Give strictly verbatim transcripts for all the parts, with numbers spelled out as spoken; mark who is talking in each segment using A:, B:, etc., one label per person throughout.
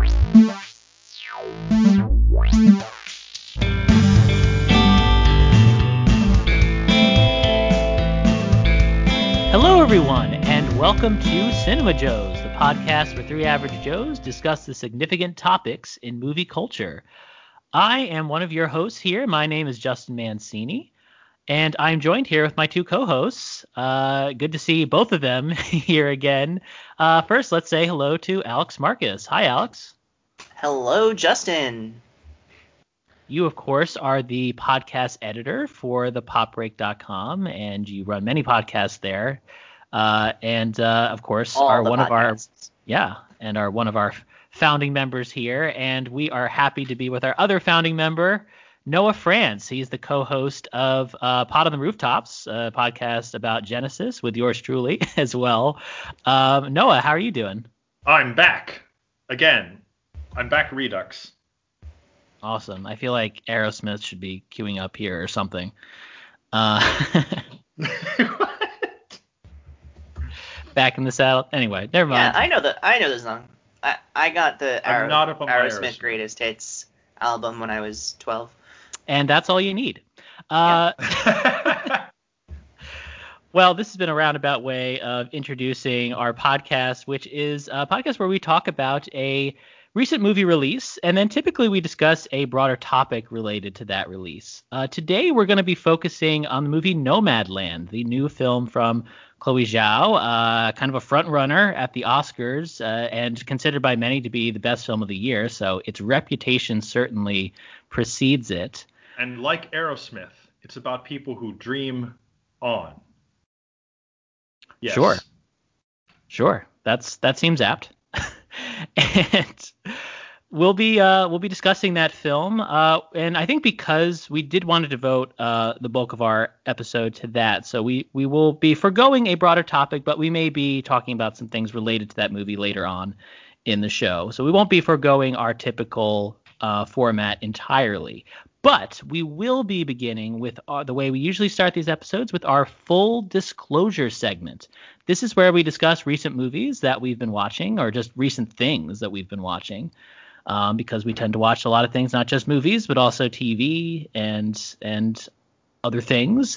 A: Hello, everyone, and welcome to Cinema Joes, the podcast where three average Joes discuss the significant topics in movie culture. I am one of your hosts here. My name is Justin Mancini, and I'm joined here with my two co-hosts. Uh, good to see both of them here again. Uh, first, let's say hello to Alex Marcus. Hi, Alex.
B: Hello, Justin.
A: You, of course, are the podcast editor for the pop break dot com, and you run many podcasts there. Uh, and, uh, of course,
B: All
A: are
B: the
A: one
B: podcasts.
A: of our yeah, and are one of our founding members here. And we are happy to be with our other founding member, Noah France. He's the co-host of uh, Pod on the Rooftops, a podcast about Genesis with yours truly as well. Um, Noah, how are you doing?
C: I'm back again. I'm back, Redux.
A: Awesome. I feel like Aerosmith should be queuing up here or something. Uh, back in the saddle. Anyway, never mind.
B: Yeah, I know the I know the song. I, I got the
C: I'm
B: Aero,
C: not up on my
B: Aerosmith
C: Aerosmith.
B: Greatest Hits album when I was twelve.
A: And that's all you need. Uh, Well, this has been a roundabout way of introducing our podcast, which is a podcast where we talk about a recent movie release, and then typically we discuss a broader topic related to that release. Uh, today, we're going to be focusing on the movie Nomadland, the new film from Chloe Zhao, uh, kind of a front runner at the Oscars, uh, and considered by many to be the best film of the year. So its reputation certainly precedes it.
C: And like Aerosmith, it's about people who dream on. Yes.
A: Sure. Sure. That's that seems apt. And we'll be uh, we'll be discussing that film. Uh, and I think because we did want to devote uh, the bulk of our episode to that, so we we will be foregoing a broader topic, but we may be talking about some things related to that movie later on in the show. So we won't be foregoing our typical uh, format entirely. But we will be beginning with our, the way we usually start these episodes, with our full disclosure segment. This is where we discuss recent movies that we've been watching, or just recent things that we've been watching, um, because we tend to watch a lot of things, not just movies, but also T V and and other things.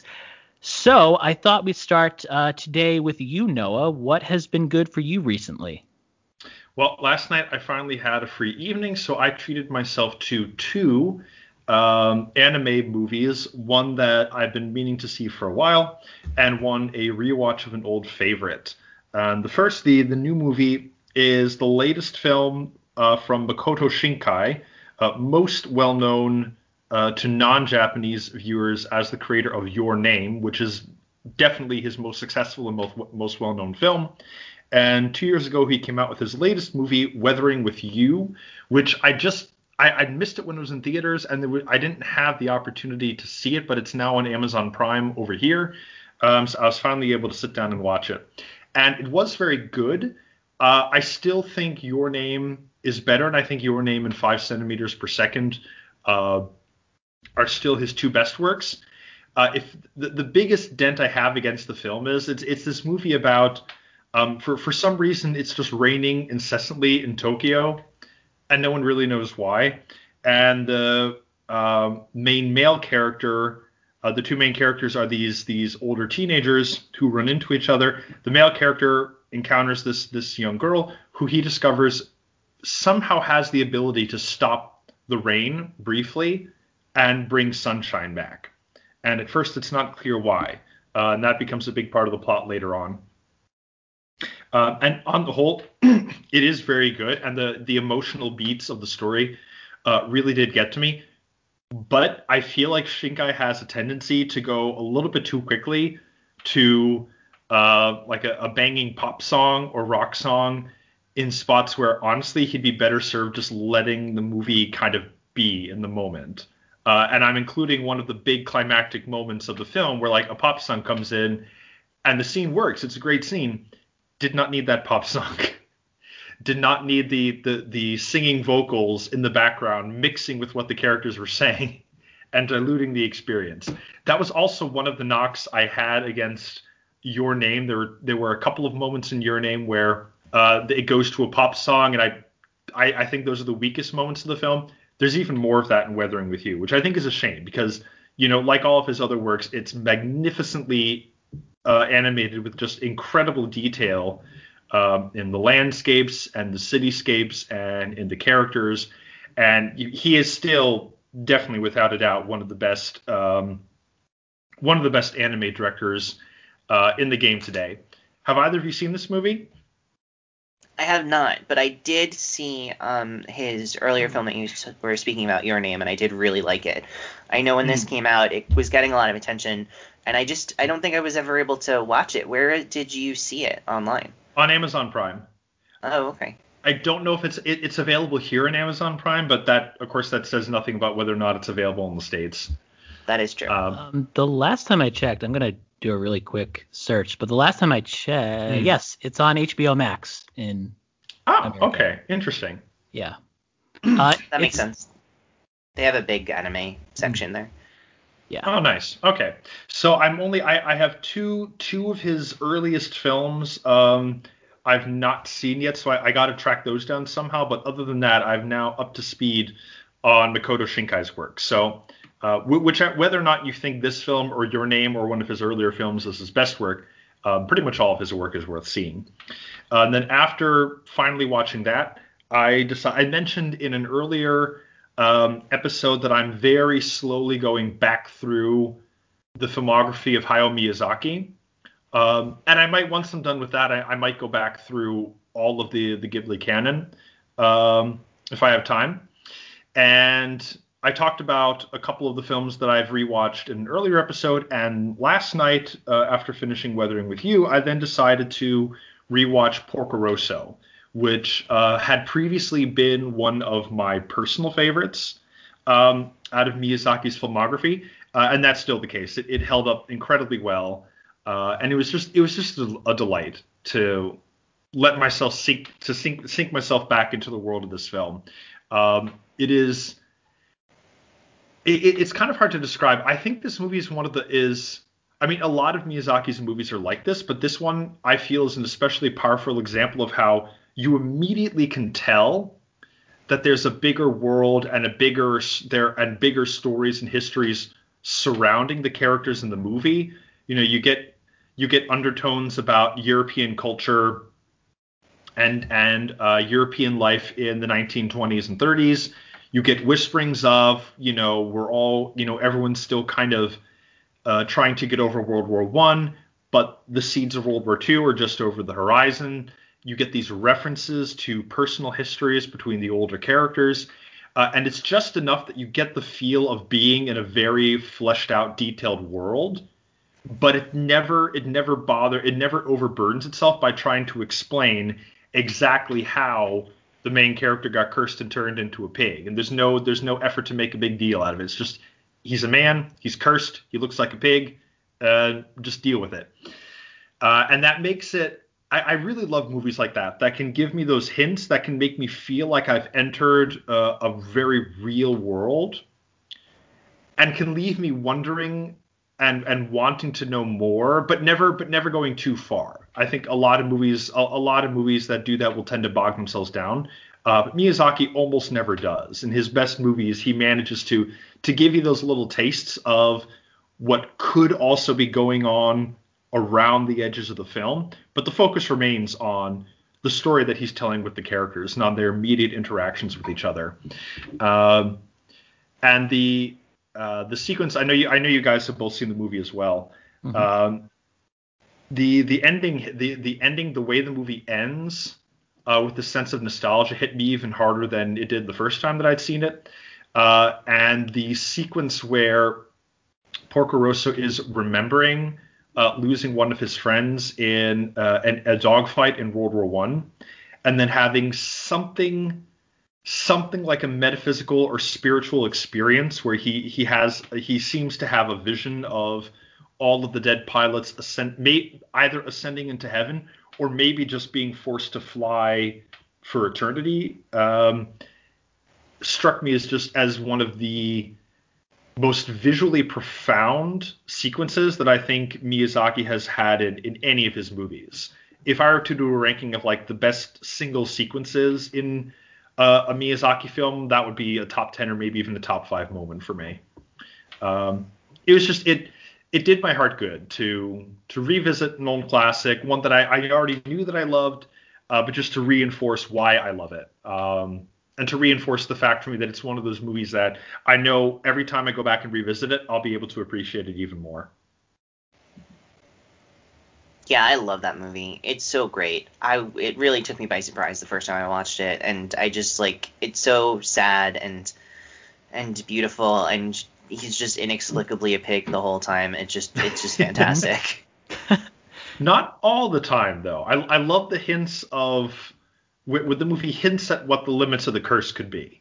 A: So I thought we'd start uh, today with you, Noah. What has been good for you recently?
C: Well, last night I finally had a free evening, so I treated myself to two um, anime movies, one that I've been meaning to see for a while, and one a rewatch of an old favorite. Um, the first, the, the new movie, is the latest film uh, from Makoto Shinkai, uh, most well-known uh, to non-Japanese viewers as the creator of Your Name, which is definitely his most successful and most, most well-known film. And two years ago, he came out with his latest movie, Weathering with You, which I just I, I missed it when it was in theaters, and there was, I didn't have the opportunity to see it, but it's now on Amazon Prime over here. Um, so I was finally able to sit down and watch it. And it was very good. Uh, I still think Your Name is better, and I think Your Name and Five Centimeters Per Second uh, are still his two best works. Uh, if the, the biggest dent I have against the film is it's it's this movie about um, for for some reason it's just raining incessantly in Tokyo, and no one really knows why. And the uh, main male character, uh, the two main characters are these these older teenagers who run into each other. The male character encounters this this young girl who he discovers somehow has the ability to stop the rain briefly and bring sunshine back. And at first it's not clear why, uh, and that becomes a big part of the plot later on. Uh, and on the whole, it is very good, and the the emotional beats of the story uh, really did get to me. But I feel like Shinkai has a tendency to go a little bit too quickly to uh, like a, a banging pop song or rock song in spots where honestly he'd be better served just letting the movie kind of be in the moment. Uh, and I'm including one of the big climactic moments of the film where like a pop song comes in and the scene works. It's a great scene. Did not need that pop song. Did not need the, the the singing vocals in the background mixing with what the characters were saying and diluting the experience. That was also one of the knocks I had against Your Name. There were there were a couple of moments in Your Name where uh, it goes to a pop song and I I, I think those are the weakest moments of the film. There's even more of that in Weathering with You, which I think is a shame because, you know, like all of his other works, it's magnificently uh, animated with just incredible detail um, in the landscapes and the cityscapes and in the characters. And he is still definitely, without a doubt, one of the best um, one of the best anime directors uh, in the game today. Have either of you seen this movie?
B: I have not, but I did see um, his earlier film that you were speaking about, Your Name, and I did really like it. I know when this
C: Mm.
B: came out, it was getting a lot of attention, and I just I don't think I was ever able to watch it. Where did you see it online?
C: On Amazon Prime.
B: Oh, okay.
C: I don't know if it's it, it's available here in Amazon Prime, but that, of course, that says nothing about whether or not it's available in the States.
B: That is true.
C: Um,
A: Um, the last time I checked, I'm gonna do a really quick search, but the last time I checked,
C: Hmm.
A: yes, it's on H B O Max in
C: oh,
A: America.
C: okay. Interesting.
A: Yeah. Uh,
B: that makes
A: it's-
B: sense. They have a big anime section there.
A: Yeah.
C: Oh, nice. Okay. So I'm only I, I have two two of his earliest films um I've not seen yet, so I, I got to track those down somehow. But other than that, I'm now up to speed on Makoto Shinkai's work. So uh, wh- which whether or not you think this film or Your Name or one of his earlier films is his best work, um, pretty much all of his work is worth seeing. Uh, and then after finally watching that, I decided I mentioned in an earlier um, episode that I'm very slowly going back through the filmography of Hayao Miyazaki. Um, and I might, once I'm done with that, I, I might go back through all of the, the Ghibli canon um, if I have time. And I talked about a couple of the films that I've rewatched in an earlier episode. And last night, uh, after finishing Weathering with You, I then decided to rewatch Porco Rosso, which uh, had previously been one of my personal favorites um, out of Miyazaki's filmography, uh, and that's still the case. It, it held up incredibly well, uh, and it was just it was just a, a delight to let myself sink to sink sink myself back into the world of this film. Um, it is it, it's kind of hard to describe. I think this movie is one of the is I mean, a lot of Miyazaki's movies are like this, but this one I feel is an especially powerful example of how you immediately can tell that there's a bigger world and a bigger there and bigger stories and histories surrounding the characters in the movie. You know, you get you get undertones about European culture and and uh, European life in the nineteen twenties and thirties. You get whisperings of, you know, we're all, you know, everyone's still kind of uh, trying to get over World War One, but the seeds of World War Two are just over the horizon. You get these references to personal histories between the older characters, uh, and it's just enough that you get the feel of being in a very fleshed out, detailed world. But it never, it never bother, it never overburdens itself by trying to explain exactly how the main character got cursed and turned into a pig. And there's no, there's no effort to make a big deal out of it. It's just he's a man, he's cursed, he looks like a pig, uh, just deal with it. Uh, and that makes it. I, I really love movies like that that can give me those hints that can make me feel like I've entered uh, a very real world and can leave me wondering and and wanting to know more, but never but never going too far. I think a lot of movies a, a lot of movies that do that will tend to bog themselves down. Uh, but Miyazaki almost never does. In his best movies, he manages to to give you those little tastes of what could also be going on around the edges of the film, but the focus remains on the story that he's telling with the characters and on their immediate interactions with each other. Um, and the uh, the sequence, I know you I know you guys have both seen the movie as well.
A: Mhm.
C: Um, the the ending the the ending the way the movie ends uh, with the sense of nostalgia hit me even harder than it did the first time that I'd seen it. Uh, and the sequence where Porco Rosso is remembering uh, losing one of his friends in uh, an, a dogfight in World War One, and then having something something like a metaphysical or spiritual experience where he he has he seems to have a vision of all of the dead pilots ascend, may, either ascending into heaven or maybe just being forced to fly for eternity. Um, struck me as just as one of the most visually profound sequences that I think Miyazaki has had in, in any of his movies. If I were to do a ranking of like the best single sequences in uh, a Miyazaki film, that would be a top ten or maybe even a top five moment for me. Um, it was just it it did my heart good to to revisit an old classic, one that I, I already knew that I loved, uh, but just to reinforce why I love it. Um, and to reinforce the fact for me that it's one of those movies that I know every time I go back and revisit it, I'll be able to appreciate it even more.
B: Yeah, I love that movie. It's so great. I it really took me by surprise the first time I watched it, and I just like it's so sad and and beautiful, and he's just inexplicably a pig the whole time. It's just it's just fantastic.
C: Not all the time though. I I love the hints of with, with the movie hints at what the limits of the curse could be.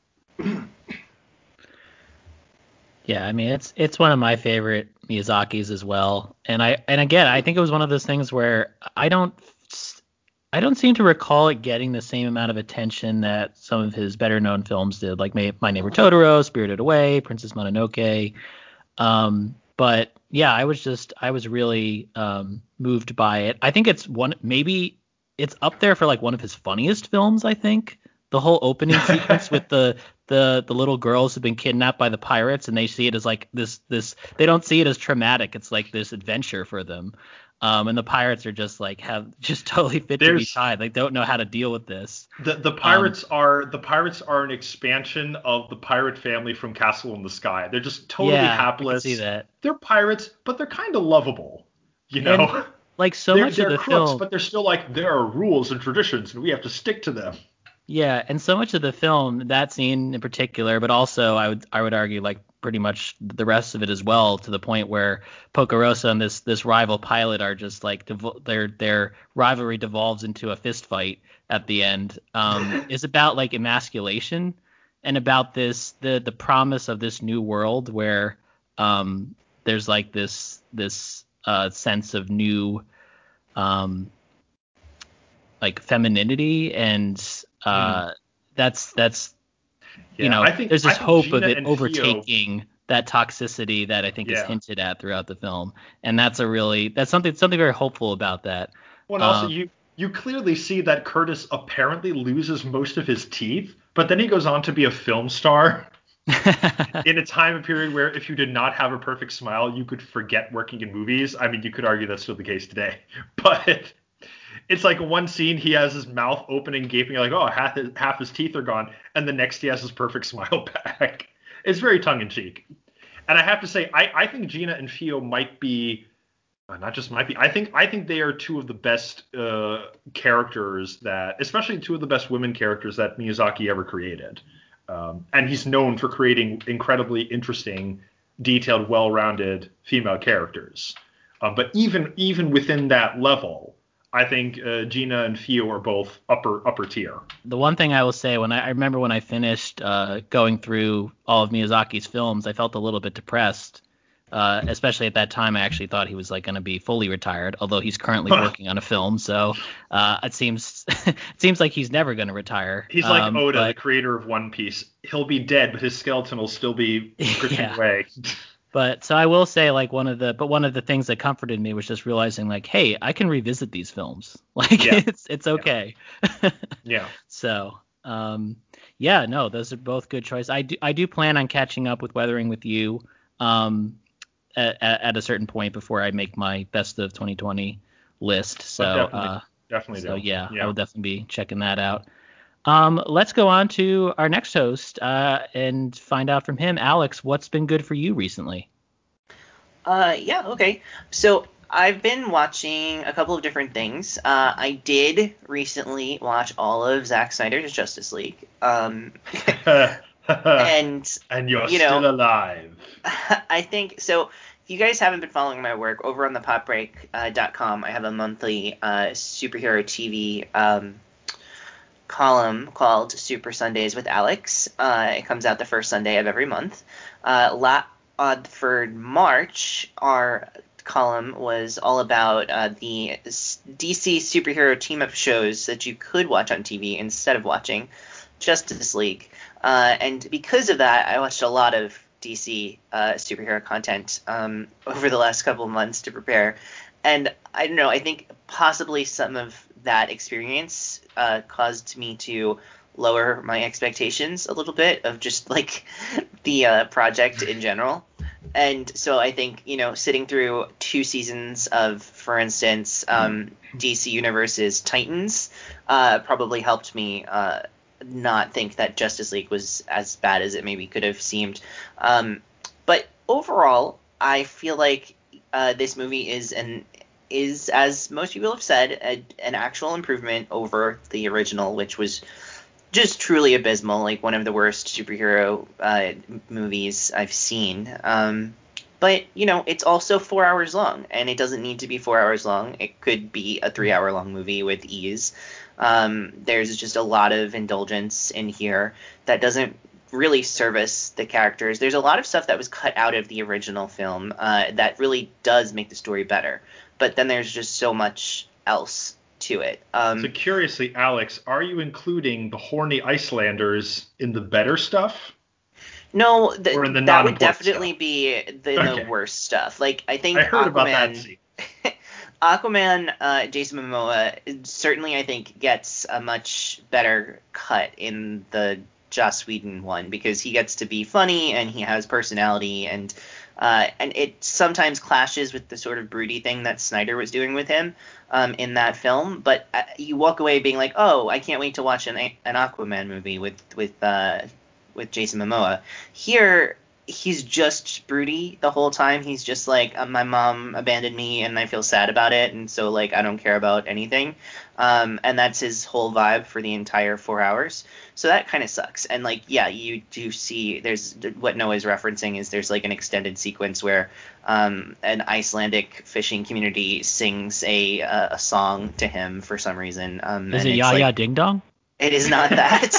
A: Yeah, I mean it's it's one of my favorite Miyazaki's as well. And I and again, I think it was one of those things where I don't I don't seem to recall it getting the same amount of attention that some of his better known films did, like My, my Neighbor Totoro, Spirited Away, Princess Mononoke. Um, but yeah, I was just I was really um, moved by it. I think it's one maybe it's up there for like one of his funniest films, I think. The whole opening sequence with the the the little girls who've been kidnapped by the pirates, and they see it as like this this they don't see it as traumatic. It's like this adventure for them. Um, and the pirates are just like have just totally fit to be
C: There's
A: tied. They don't know how to deal with this.
C: the the
A: Um,
C: pirates are the pirates are an expansion of the pirate family from Castle in the Sky. They're just totally
A: yeah, I can see
C: hapless.
A: that.
C: They're pirates, but they're kind of lovable. You
A: And
C: know,
A: like so
C: they're
A: much of
C: they're
A: the
C: crooks,
A: film,
C: but they're still like there are rules and traditions, and we have to stick to them.
A: yeah, and so much of the film, that scene in particular, but also I would I would argue like pretty much the rest of it as well, to the point where Pocorosa and this this rival pilot are just like devo- their their rivalry devolves into a fist fight at the end. Um, is about like emasculation and about this the the promise of this new world where um there's like this this uh sense of new um like femininity and
C: Mm.
A: uh that's that's you
C: Yeah,
A: know
C: I think
A: there's
C: I
A: this
C: think
A: hope of
C: Gina
A: it
C: and Fio.
A: overtaking that toxicity that I think is
C: Yeah.
A: hinted at throughout the film, and that's a really that's something something very hopeful about that.
C: Well, and also
A: um
C: you you clearly see that Curtis apparently loses most of his teeth, but then he goes on to be a film star in a time period where if you did not have a perfect smile, you could forget working in movies. I mean, you could argue that's still the case today, but it's like one scene he has his mouth open and gaping, like, oh, half his, half his teeth are gone, and the next he has his perfect smile back. It's very tongue in cheek, and I have to say, I I think Gina and Fio might be. Uh, not just might be. I think I think they are two of the best uh, characters that, especially two of the best women characters that Miyazaki ever created. Um, and he's known for creating incredibly interesting, detailed, well-rounded female characters. Um, but even even within that level, I think uh, Gina and Fio are both upper upper tier.
A: the one thing I will say, when I, I remember when I finished uh going through all of Miyazaki's films, I felt a little bit depressed. Uh, especially at that time, I actually thought he was like going to be fully retired, although he's currently working on a film. So uh, it seems it seems like he's never going to retire.
C: He's like
A: Um,
C: Oda, the
A: but
C: creator of One Piece. He'll be dead, but his skeleton will still be drifting
A: yeah,
C: away.
A: but so I will say like one of the but one of the things that comforted me was just realizing like, hey, I can revisit these films. Like
C: Yeah,
A: it's it's
C: yeah,
A: okay.
C: yeah.
A: So um, yeah, no, those are both good choices. I do I do plan on catching up with Weathering with You. Um, at, at a certain point before I make my best of twenty twenty list. So,
C: But definitely,
A: uh,
C: definitely
A: so
C: do.
A: yeah, I
C: Yeah.
A: will definitely be checking that out. Um, let's go on to our next host uh, and find out from him. Alex, what's been good for you recently?
B: Uh, yeah, okay. So I've been watching a couple of different things. Uh, I did recently watch all of Zack Snyder's Justice League. Um, and
C: And you're
B: you
C: still
B: know,
C: alive.
B: I think so. If you guys haven't been following my work over on the popbreak dot com, I have a monthly uh, superhero T V um, column called Super Sundays with Alex. Uh, it comes out the first Sunday of every month. Uh, la- uh, for March, our column was all about uh, the D C superhero team-up shows that you could watch on T V instead of watching Justice League. Uh, and because of that, I watched a lot of D C uh, superhero content um, over the last couple of months to prepare. And I don't know, I think possibly some of that experience uh, caused me to lower my expectations a little bit of just like the uh, project in general. And so I think, you know, sitting through two seasons of, for instance, um, D C Universe's Titans uh, probably helped me uh, not think that Justice League was as bad as it maybe could have seemed. Um, but overall, I feel like uh, this movie is an is, as most people have said, a, an actual improvement over the original, which was just truly abysmal, like one of the worst superhero uh, movies I've seen. Um, but, you know, it's also four hours long, and it doesn't need to be four hours long. It could be a three-hour-long movie with ease. Um, there's just a lot of indulgence in here that doesn't really service the characters. There's a lot of stuff that was cut out of the original film uh, that really does make the story better. But then there's just so much else to it. Um,
C: so curiously, Alex, are you including the horny Icelanders in the better stuff?
B: No, th-
C: or in the
B: that would definitely
C: stuff?
B: be the,
C: Okay.
B: the worst stuff. Like, I think
C: I heard
B: Aquaman,
C: about that scene.
B: Aquaman, uh, Jason Momoa, certainly I think gets a much better cut in the Joss Whedon one because he gets to be funny and he has personality and uh, and it sometimes clashes with the sort of broody thing that Snyder was doing with him um, in that film. But uh, you walk away being like, oh, I can't wait to watch an an Aquaman movie with with uh, with Jason Momoa. Here, he's just broody the whole time. He's just like, uh, my mom abandoned me and I feel sad about it, and so like I don't care about anything. Um, and that's his whole vibe for the entire four hours. So that kind of sucks. And like, yeah, you do see there's what Noah's referencing is there's like an extended sequence where um, an Icelandic fishing community sings a uh, a song to him for some reason. Um,
A: Is
B: and
A: it
B: it's
A: Ya Ya
B: like,
A: Ding Dong?
B: it is not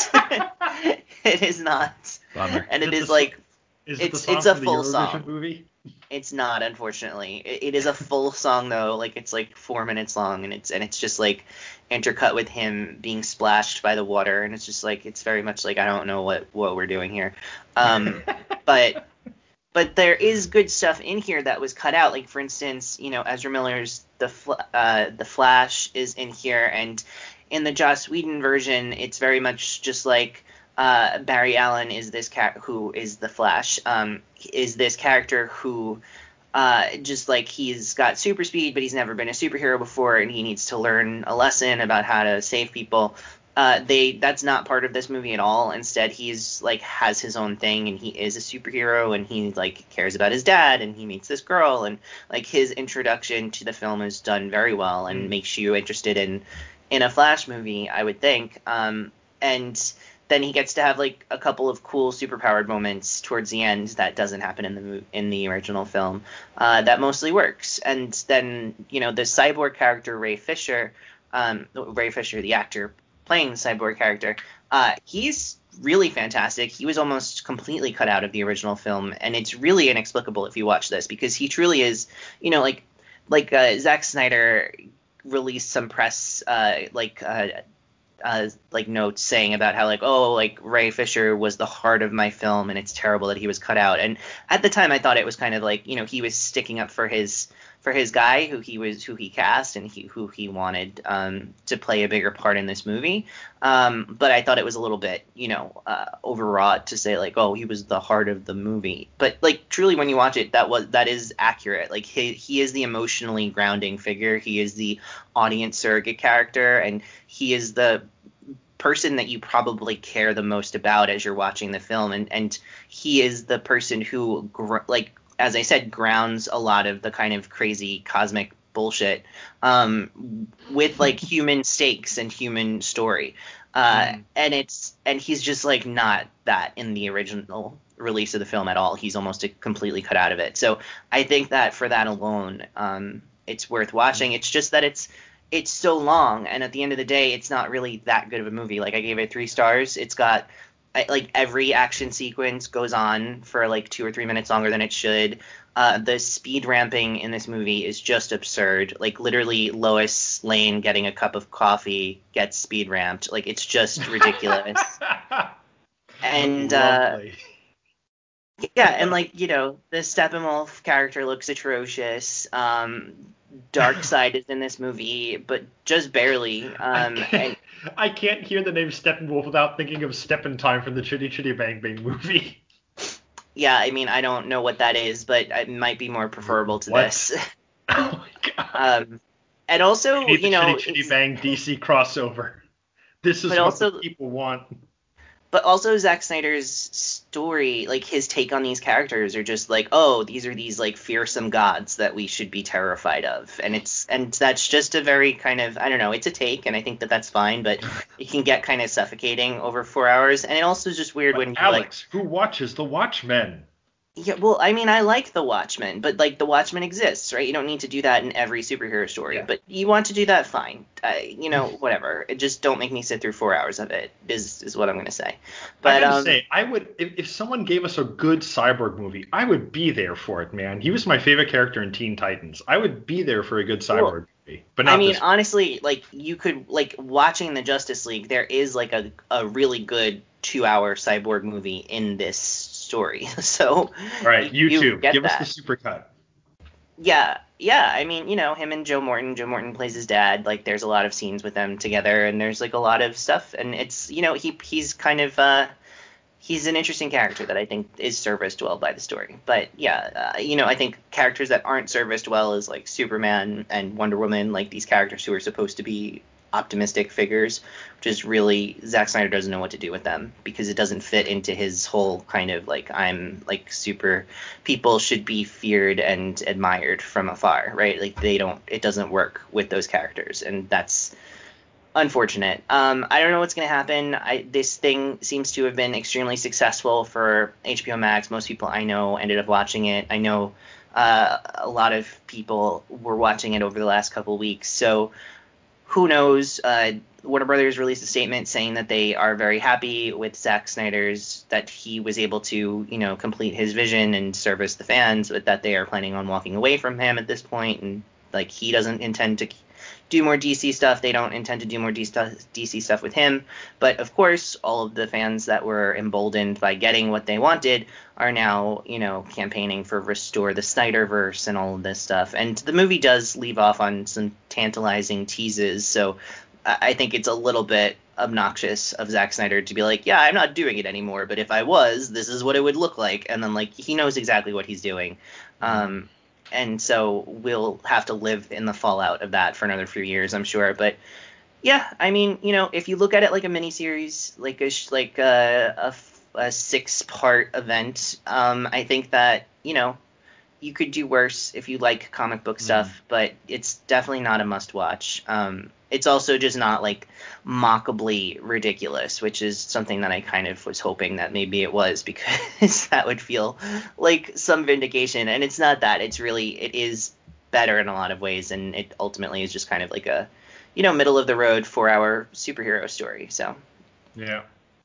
B: that. It is not.
A: Bummer.
B: And
C: Is
B: it
C: it
B: is
C: the-
B: like
C: Is it the
B: it's
C: song
B: it's a
C: from the
B: full
C: Eurovision
B: song.
C: movie?
B: It's not, unfortunately. It, it is a full song though. Like it's like four minutes long, and it's and it's just like intercut with him being splashed by the water, and it's just like it's very much like I don't know what what we're doing here. Um, but but there is good stuff in here that was cut out. Like for instance, you know, Ezra Miller's the Fl- uh, the Flash is in here, and in the Joss Whedon version, it's very much just like uh, Barry Allen is this cat who is the Flash. Um, is this character who uh, just like he's got super speed, but he's never been a superhero before, and he needs to learn a lesson about how to save people. Uh, they that's not part of this movie at all. Instead, he's like has his own thing, and he is a superhero, and he like cares about his dad, and he meets this girl, and like his introduction to the film is done very well, and
C: Mm.
B: makes you interested in in a Flash movie, I would think. Um, and then he gets to have like a couple of cool superpowered moments towards the end that doesn't happen in the mo- in the original film. Uh, that mostly works. And then you know the cyborg character Ray Fisher, um, Ray Fisher, the actor playing the cyborg character, uh, he's really fantastic. He was almost completely cut out of the original film, and it's really inexplicable if you watch this because he truly is, you know, like like uh, Zack Snyder released some press uh, like uh, uh, like notes saying about how like oh like Ray Fisher was the heart of my film and it's terrible that he was cut out. And at the time I thought it was kind of like, you know, he was sticking up for his for his guy who he was who he cast and he who he wanted um, to play a bigger part in this movie. Um, but I thought it was a little bit, you know, uh, overwrought to say like, oh, he was the heart of the movie. But like truly when you watch it, that was that is accurate. Like he he is the emotionally grounding figure. He is the audience surrogate character, and he is the person that you probably care the most about as you're watching the film, and and he is the person who gr- like as I said grounds a lot of the kind of crazy cosmic bullshit um with like human stakes and human story uh
C: Mm.
B: and it's and he's just like not that in the original release of the film at all. He's almost completely cut out of it. So I think that for that alone um it's worth watching. It's just that it's it's so long, and at the end of the day, it's not really that good of a movie. Like I gave it three stars. It's got I- like every action sequence goes on for like two or three minutes longer than it should. Uh, the speed ramping in this movie is just absurd. Like literally, Lois Lane getting a cup of coffee gets speed ramped. Like it's just ridiculous. And uh,
C: Lovely.
B: Yeah, and like, you know, the Steppenwolf character looks atrocious. Um, Darkseid is in this movie, but just barely.
C: I
B: Um,
C: can't,
B: and
C: I can't hear the name Steppenwolf without thinking of Steppentime from the Chitty Chitty Bang Bang movie.
B: yeah, I mean, I don't know what that is, but it might be more preferable to
C: What?
B: this.
C: Oh my god.
B: Um, and
C: We
B: also,
C: need the
B: you know,
C: Chitty Chitty Bang D C crossover. This
B: but
C: is what the
B: also
C: people want.
B: But also Zack Snyder's story, like his take on these characters are just like, oh, these are these like fearsome gods that we should be terrified of. And it's and that's just a very kind of, I don't know, it's a take, and I think that that's fine, but it can get kind of suffocating over four hours. And it also is just weird
C: But
B: when you like,
C: Alex, who watches The Watchmen?
B: yeah, well, I mean, I like The Watchmen, but like The Watchmen exists, right? You don't need to do that in every superhero story,
C: Yeah.
B: but you want to do that, fine. Uh, you know, whatever. It just don't make me sit through four hours of it. Is is what I'm gonna say.
C: I
B: But
C: gotta
B: um,
C: say, I would if, if someone gave us a good cyborg movie, I would be there for it, man. He was my favorite character in Teen Titans. I would be there for a good
B: well,
C: cyborg movie, but
B: I
C: not
B: mean,
C: this.
B: honestly, like you could like watching the Justice League, there is like a a really good two hour cyborg movie in this story, so
C: All right,
B: you, you
C: YouTube,
B: get
C: give us the
B: that.
C: supercut.
B: Yeah, yeah. I mean, you know, him and Joe Morton. Joe Morton plays his dad. Like, there's a lot of scenes with them together, and there's like a lot of stuff. And it's, you know, he he's kind of uh, he's an interesting character that I think is serviced well by the story. But yeah, uh, you know, I think characters that aren't serviced well is like Superman and Wonder Woman, like these characters who are supposed to be optimistic figures, which is really Zack Snyder doesn't know what to do with them because it doesn't fit into his whole kind of like I'm like super people should be feared and admired from afar, right? Like they don't it doesn't work with those characters, and that's unfortunate. Um, I don't know what's going to happen. I, this thing seems to have been extremely successful for H B O Max. Most people I know ended up watching it. I know uh, a lot of people were watching it over the last couple weeks. So who knows? Uh, Warner Brothers released a statement saying that they are very happy with Zack Snyder's that he was able to, you know, complete his vision and service the fans, but that they are planning on walking away from him at this point, and like he doesn't intend to do more D C stuff. They don't intend to do more D C stuff with him. But of course, all of the fans that were emboldened by getting what they wanted are now, you know, campaigning for restore the Snyderverse and all of this stuff. And the movie does leave off on some tantalizing teases. So I think it's a little bit obnoxious of Zack Snyder to be like, yeah, I'm not doing it anymore, but if I was, this is what it would look like. And then like he knows exactly what he's doing. Um, and so we'll have to live in the fallout of that for another few years, I'm sure. But yeah, I mean, you know, if you look at it like a miniseries, like a like a, a, a six part event, um, I think that you know you could do worse if you like comic book stuff, mm. but it's definitely not a must watch. Um, it's also just not like mockably ridiculous, which is something that I kind of was hoping that maybe it was, because that would feel like some vindication. And it's not that. It's really, it is better in a lot of ways. And it ultimately is just kind of like a, you know, middle of the road four hour superhero story. So,
C: yeah.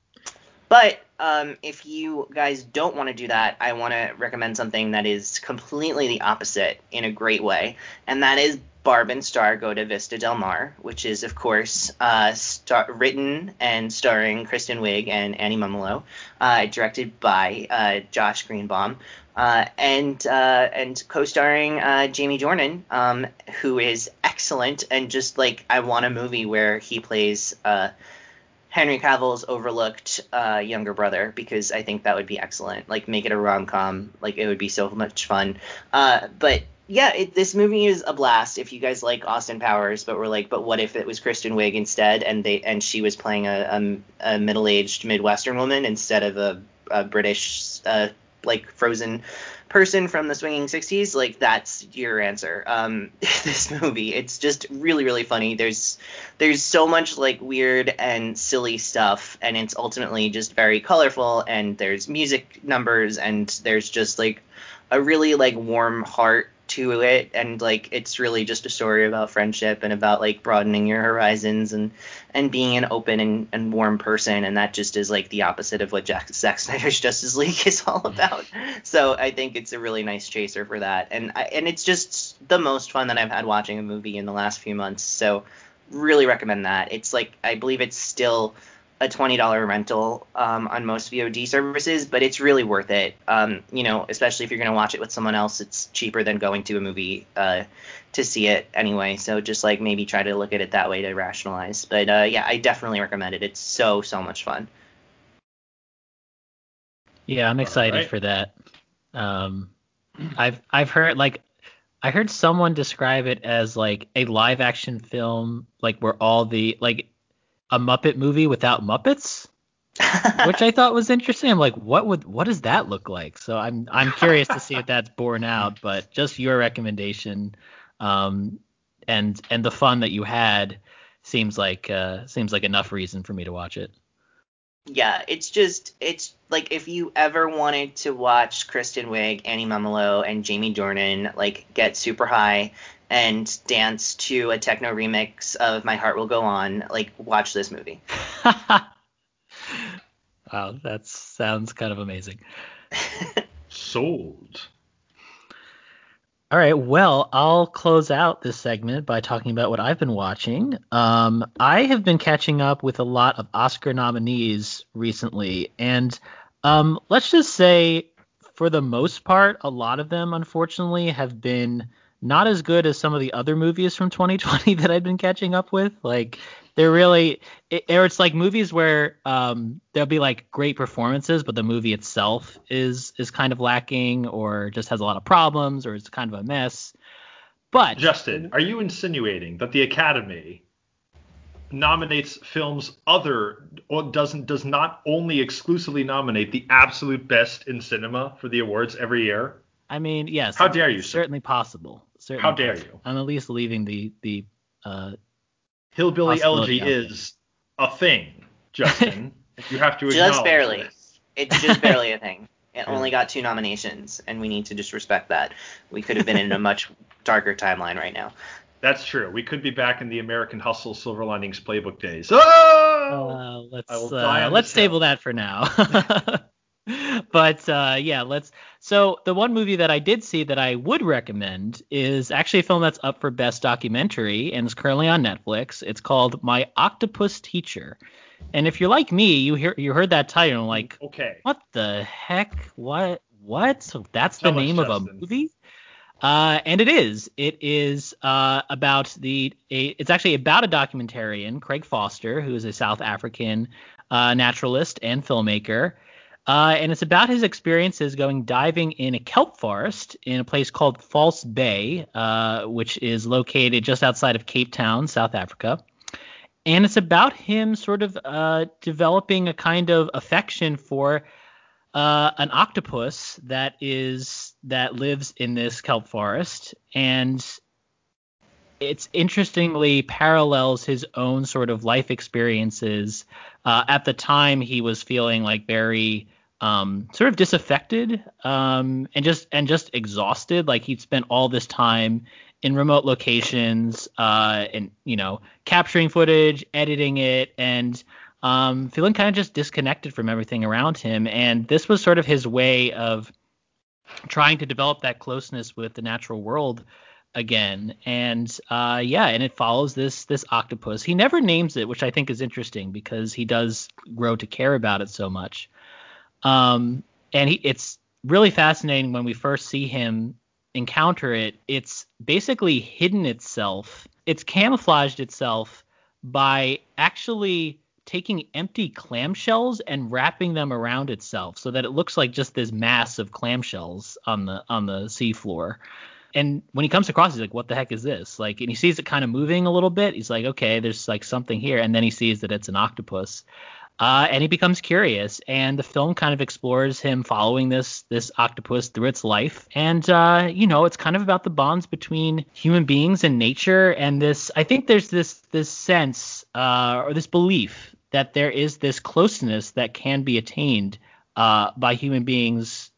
B: But um, if you guys don't want to do that, I want to recommend something that is completely the opposite in a great way, and that is Barb and Star Go to Vista Del Mar, which is, of course, uh, star- written and starring Kristen Wiig and Annie Mumolo, uh, directed by uh, Josh Greenbaum, uh, and uh, and co-starring uh, Jamie Dornan, um, who is excellent, and just like I want a movie where he plays Uh, Henry Cavill's overlooked uh, younger brother, because I think that would be excellent. Like, make it a rom-com. Like, it would be so much fun. Uh, but yeah, it, this movie is a blast if you guys like Austin Powers. But we're like, but what if it was Kristen Wiig instead, and they and she was playing a, a, a middle-aged Midwestern woman instead of a, a British uh, like Frozen person from the swinging sixties? Like, that's your answer. Um, this movie, it's just really, really funny. There's there's so much like weird and silly stuff, and it's ultimately just very colorful, and there's music numbers, and there's just like a really like warm heart to it, and like it's really just a story about friendship and about like broadening your horizons and and being an open and, and warm person, and that just is like the opposite of what Jack, Zack Snyder's Justice League is all about. So I think it's a really nice chaser for that, and I, and it's just the most fun that I've had watching a movie in the last few months. So really recommend that. It's like, I believe it's still a twenty dollars rental um, on most V O D services, but it's really worth it. Um, you know, especially if you're going to watch it with someone else, it's cheaper than going to a movie uh, to see it anyway. So just like maybe try to look at it that way to rationalize. But uh, yeah, I definitely recommend it. It's so, so much fun.
A: Yeah, I'm excited
C: right.
A: for that. Um, I've I've heard like I heard someone describe it as like a live action film, like where all the like a Muppet movie without Muppets, which I thought was interesting. I'm like, what would what does that look like? So I'm I'm curious to see if that's borne out. But just your recommendation, um, and and the fun that you had seems like uh, seems like enough reason for me to watch it.
B: Yeah, it's just it's like if you ever wanted to watch Kristen Wiig, Annie Mumolo, and Jamie Dornan like get super high and dance to a techno remix of My Heart Will Go On, like watch this movie.
A: Wow, that sounds kind of amazing.
C: Sold.
A: All right, well, I'll close out this segment by talking about what I've been watching. Um, I have been catching up with a lot of Oscar nominees recently, and um, let's just say, for the most part, a lot of them, unfortunately, have been not as good as some of the other movies from twenty twenty that I've been catching up with. Like, they're really, it, or it's like movies where um, there'll be like great performances, but the movie itself is is kind of lacking, or just has a lot of problems, or is kind of a mess. But
C: Justin, are you insinuating that the Academy nominates films other or doesn't does not only exclusively nominate the absolute best in cinema for the awards every year?
A: I mean, yes,
C: How
A: it's,
C: dare
A: it's
C: you, sir?
A: certainly possible. Certainly
C: How dare
A: possible.
C: you?
A: I'm at least leaving the the uh,
C: Hillbilly
A: possibility
C: Elegy
A: out
C: is a thing, Justin. You have to
B: Just
C: acknowledge
B: barely.
C: this.
B: It's just barely a thing. It
C: Yeah.
B: only got two nominations, and we need to just respect that. We could have been in a much darker timeline right now.
C: That's true. We could be back in the American Hustle Silver Linings Playbook days. Oh!
A: Uh, let's
C: I will die
A: uh,
C: on
A: let's
C: this hill.
A: table that for now. But uh, yeah, let's. So the one movie that I did see that I would recommend is actually a film that's up for Best Documentary and is currently on Netflix. It's called My Octopus Teacher. And if you're like me, you hear you heard that title and like,
C: Okay.
A: what the heck? What? What? So that's
C: Tell
A: the
C: us,
A: name of a
C: Justin.
A: movie? Uh, and it is. It is uh, about the. A, it's actually about a documentarian, Craig Foster, who is a South African uh, naturalist and filmmaker. Uh, and it's about his experiences going diving in a kelp forest in a place called False Bay, uh, which is located just outside of Cape Town, South Africa. And it's about him sort of uh, developing a kind of affection for uh, an octopus that is that lives in this kelp forest, and it's interestingly parallels his own sort of life experiences. Uh, at the time, he was feeling like very um, sort of disaffected um, and just and just exhausted. Like he'd spent all this time in remote locations uh, and you know capturing footage, editing it, and um, feeling kind of just disconnected from everything around him. And this was sort of his way of trying to develop that closeness with the natural world again. And uh, yeah, and it follows this this octopus. He never names it, which I think is interesting because he does grow to care about it so much. Um, and he, it's really fascinating when we first see him encounter it. It's basically hidden itself. It's camouflaged itself by actually taking empty clamshells and wrapping them around itself so that it looks like just this mass of clamshells on the on the seafloor. And when he comes across, he's like, what the heck is this? Like, and he sees it kind of moving a little bit. He's like, okay, there's like something here. And then he sees that it's an octopus. Uh, and he becomes curious. And the film kind of explores him following this this octopus through its life. And, uh, you know, it's kind of about the bonds between human beings and nature. And this, I think there's this this sense uh, or this belief that there is this closeness that can be attained uh, by human beings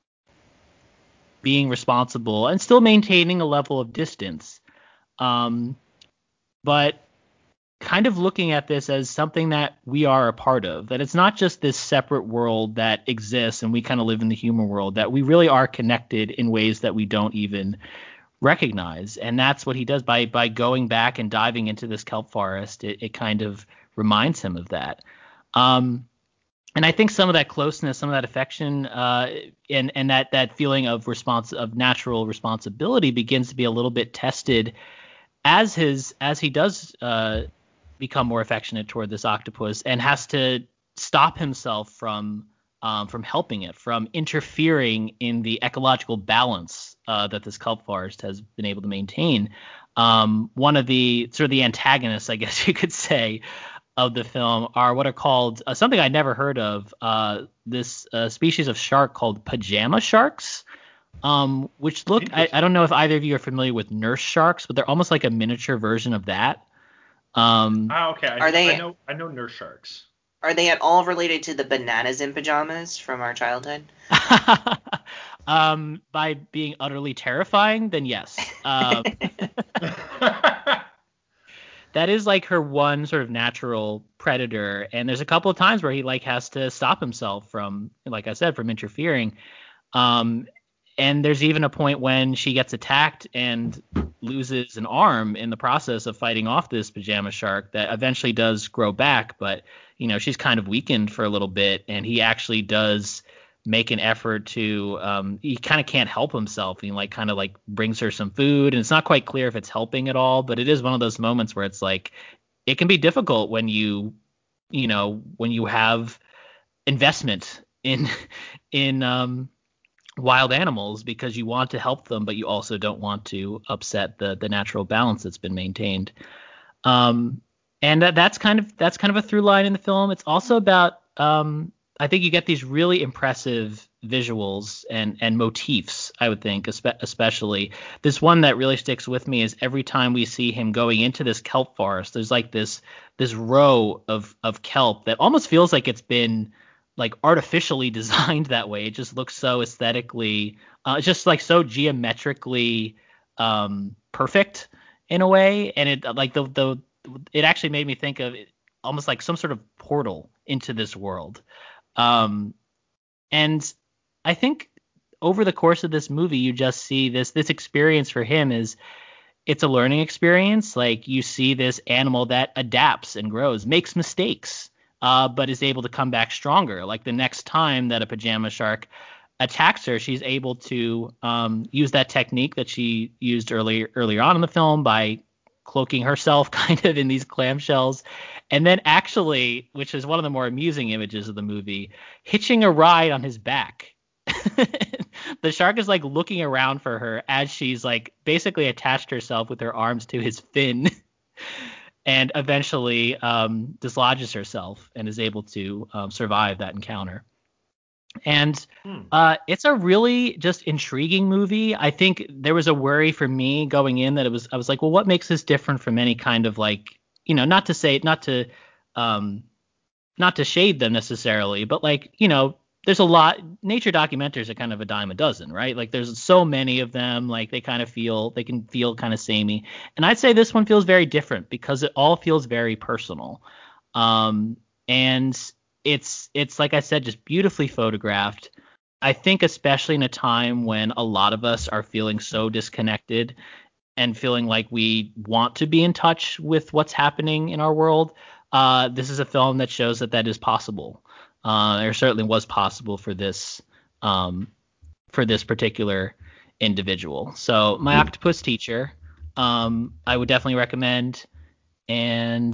A: being responsible and still maintaining a level of distance. Um, but kind of looking at this as something that we are a part of, that it's not just this separate world that exists and we kind of live in the human world, that we really are connected in ways that we don't even recognize. And that's what he does by by going back and diving into this kelp forest. It, it kind of reminds him of that. Um, and I think some of that closeness, some of that affection, uh, and and that that feeling of response of natural responsibility begins to be a little bit tested as his as he does uh, become more affectionate toward this octopus and has to stop himself from um, from helping it, from interfering in the ecological balance uh, that this kelp forest has been able to maintain. Um, one of the sort of the antagonists, I guess you could say, of the film are what are called uh, something I'd never heard of. Uh, this uh, species of shark called pajama sharks, um, which look I, I don't know if either of you are familiar with nurse sharks, but they're almost like a miniature version of that. Um,
C: ah, okay. I,
B: are
C: know,
B: they?
C: I know. I know nurse sharks.
B: Are they at all related to the bananas in pajamas from our childhood?
A: um, by being utterly terrifying, then yes. Um, that is like her one sort of natural predator, and there's a couple of times where he like has to stop himself from, like I said, from interfering. Um, and there's even a point when she gets attacked and loses an arm in the process of fighting off this pajama shark that eventually does grow back, but you know she's kind of weakened for a little bit, and he actually does make an effort to um he kind of can't help himself. He like kind of like brings her some food, and it's not quite clear if it's helping at all, but it is one of those moments where it's like it can be difficult when you you know when you have investment in in um wild animals, because you want to help them but you also don't want to upset the the natural balance that's been maintained. Um and that, that's kind of that's kind of a through line in the film. It's also about um I think you get these really impressive visuals and and motifs, I would think, espe- especially. This one that really sticks with me is every time we see him going into this kelp forest, there's like this this row of of kelp that almost feels like it's been like artificially designed that way. It just looks so aesthetically, uh, it's just like so geometrically um, perfect in a way, and it like the the it actually made me think of it almost like some sort of portal into this world. Um, and I think over the course of this movie, you just see this this experience for him is it's a learning experience. Like you see this animal that adapts and grows, makes mistakes, uh, but is able to come back stronger. Like the next time that a pajama shark attacks her, she's able to um, use that technique that she used earlier earlier on in the film by cloaking herself kind of in these clamshells, and then actually, which is one of the more amusing images of the movie, hitching a ride on his back. The shark is like looking around for her as she's like basically attached herself with her arms to his fin and eventually um, dislodges herself and is able to um, survive that encounter. And
C: Hmm.
A: uh, it's a really just intriguing movie. I think there was a worry for me going in that it was I was like, well, what makes this different from any kind of like, you know, not to say not to um, not to shade them necessarily, but like, you know, there's a lot nature documentaries are kind of a dime a dozen, right? Like there's so many of them, like they kind of feel they can feel kind of samey. And I'd say this one feels very different because it all feels very personal. Um, and it's it's like I said, just beautifully photographed. I think especially in a time when a lot of us are feeling so disconnected and feeling like we want to be in touch with what's happening in our world, uh, this is a film that shows that that is possible. Uh, or certainly was possible for this um, for this particular individual. So My Octopus Teacher, um, I would definitely recommend. And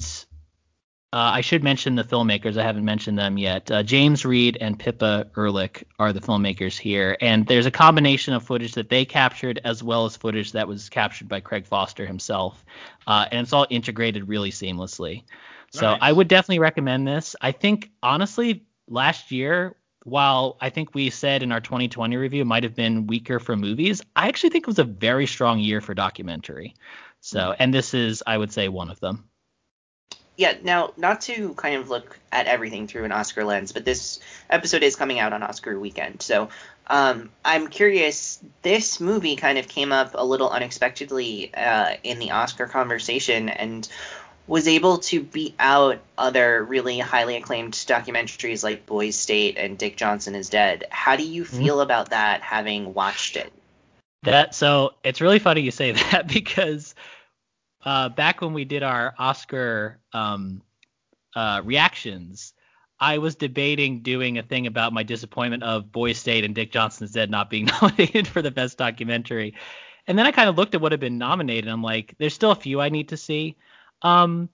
A: uh, I should mention the filmmakers. I haven't mentioned them yet. Uh, James Reed and Pippa Ehrlich are the filmmakers here. And there's a combination of footage that they captured as well as footage that was captured by Craig Foster himself. Uh, and it's all integrated really seamlessly. So
C: Nice.
A: I would definitely recommend this. I think, honestly, last year, while I think we said in our twenty twenty review it might have been weaker for movies, I actually think it was a very strong year for documentary. So, and this is, I would say, one of them.
B: Yeah, now, not to kind of look at everything through an Oscar lens, but this episode is coming out on Oscar weekend. So um, I'm curious, this movie kind of came up a little unexpectedly uh, in the Oscar conversation and was able to beat out other really highly acclaimed documentaries like Boys State and Dick Johnson is Dead. How do you feel mm-hmm. about that, having watched it?
A: That so it's really funny you say that because Uh, back when we did our Oscar um, uh, reactions, I was debating doing a thing about my disappointment of Boys State and Dick Johnson's Dead not being nominated for the best documentary. And then I kind of looked at what had been nominated. And I'm like, there's still a few I need to see. Um,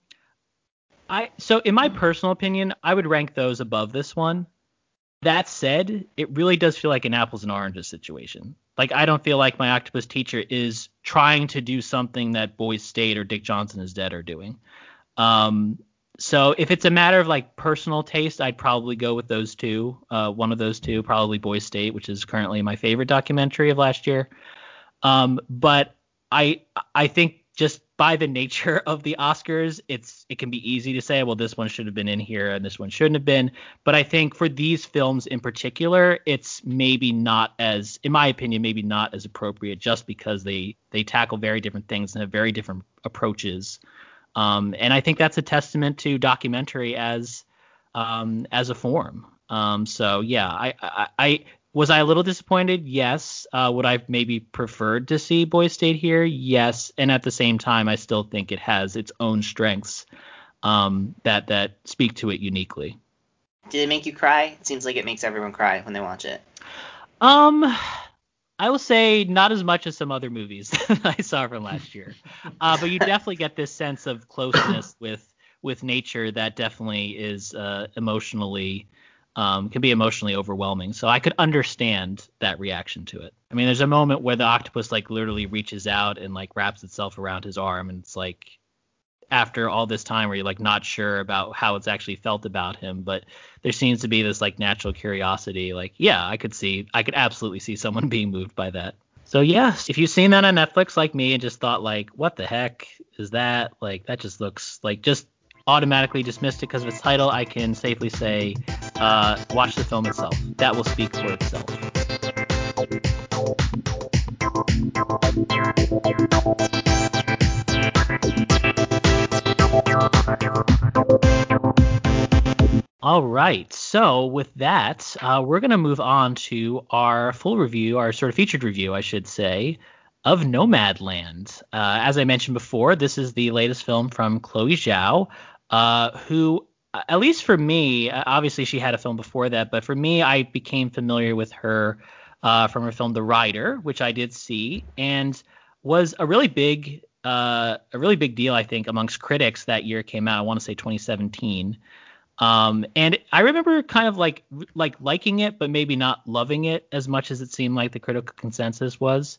A: I so in my personal opinion, I would rank those above this one. That said, it really does feel like an apples and oranges situation. Like, I don't feel like My Octopus Teacher is trying to do something that Boys State or Dick Johnson is Dead are doing. Um, so if it's a matter of like personal taste, I'd probably go with those two. Uh, one of those two, probably Boys State, which is currently my favorite documentary of last year. Um, but I I think just by the nature of the Oscars, it's it can be easy to say, well, this one should have been in here and this one shouldn't have been. But I think for these films in particular, it's maybe not as, in my opinion, maybe not as appropriate just because they they tackle very different things and have very different approaches. Um, and I think that's a testament to documentary as um, as a form. Um, so yeah, I, I, I was I a little disappointed? Yes. Uh, would I maybe preferred to see Boys State here? Yes. And at the same time, I still think it has its own strengths um, that that speak to it uniquely.
B: Did it make you cry? It seems like it makes everyone cry when they watch it.
A: Um, I will say not as much as some other movies I saw from last year, uh, but you definitely get this sense of closeness with with nature that definitely is uh, emotionally. Um, can be emotionally overwhelming. So I could understand that reaction to it. I mean, there's a moment where the octopus like literally reaches out and like wraps itself around his arm. And it's like after all this time where you're like not sure about how it's actually felt about him. But there seems to be this like natural curiosity. Like, yeah, I could see I could absolutely see someone being moved by that. So, yes, if you've seen that on Netflix like me and just thought like, what the heck is that? Like, that just looks like just automatically dismissed it because of its title, I can safely say uh, watch the film itself. That will speak for itself. All right. So with that, uh, we're going to move on to our full review, our sort of featured review, I should say, of Nomadland. Uh, as I mentioned before, this is the latest film from Chloe Zhao. Uh, who, at least for me, obviously she had a film before that, but for me, I became familiar with her uh, from her film The Rider, which I did see, and was a really big, uh, a really big deal, I think, amongst critics that year it came out. I want to say twenty seventeen. Um, and I remember kind of like like liking it, but maybe not loving it as much as it seemed like the critical consensus was.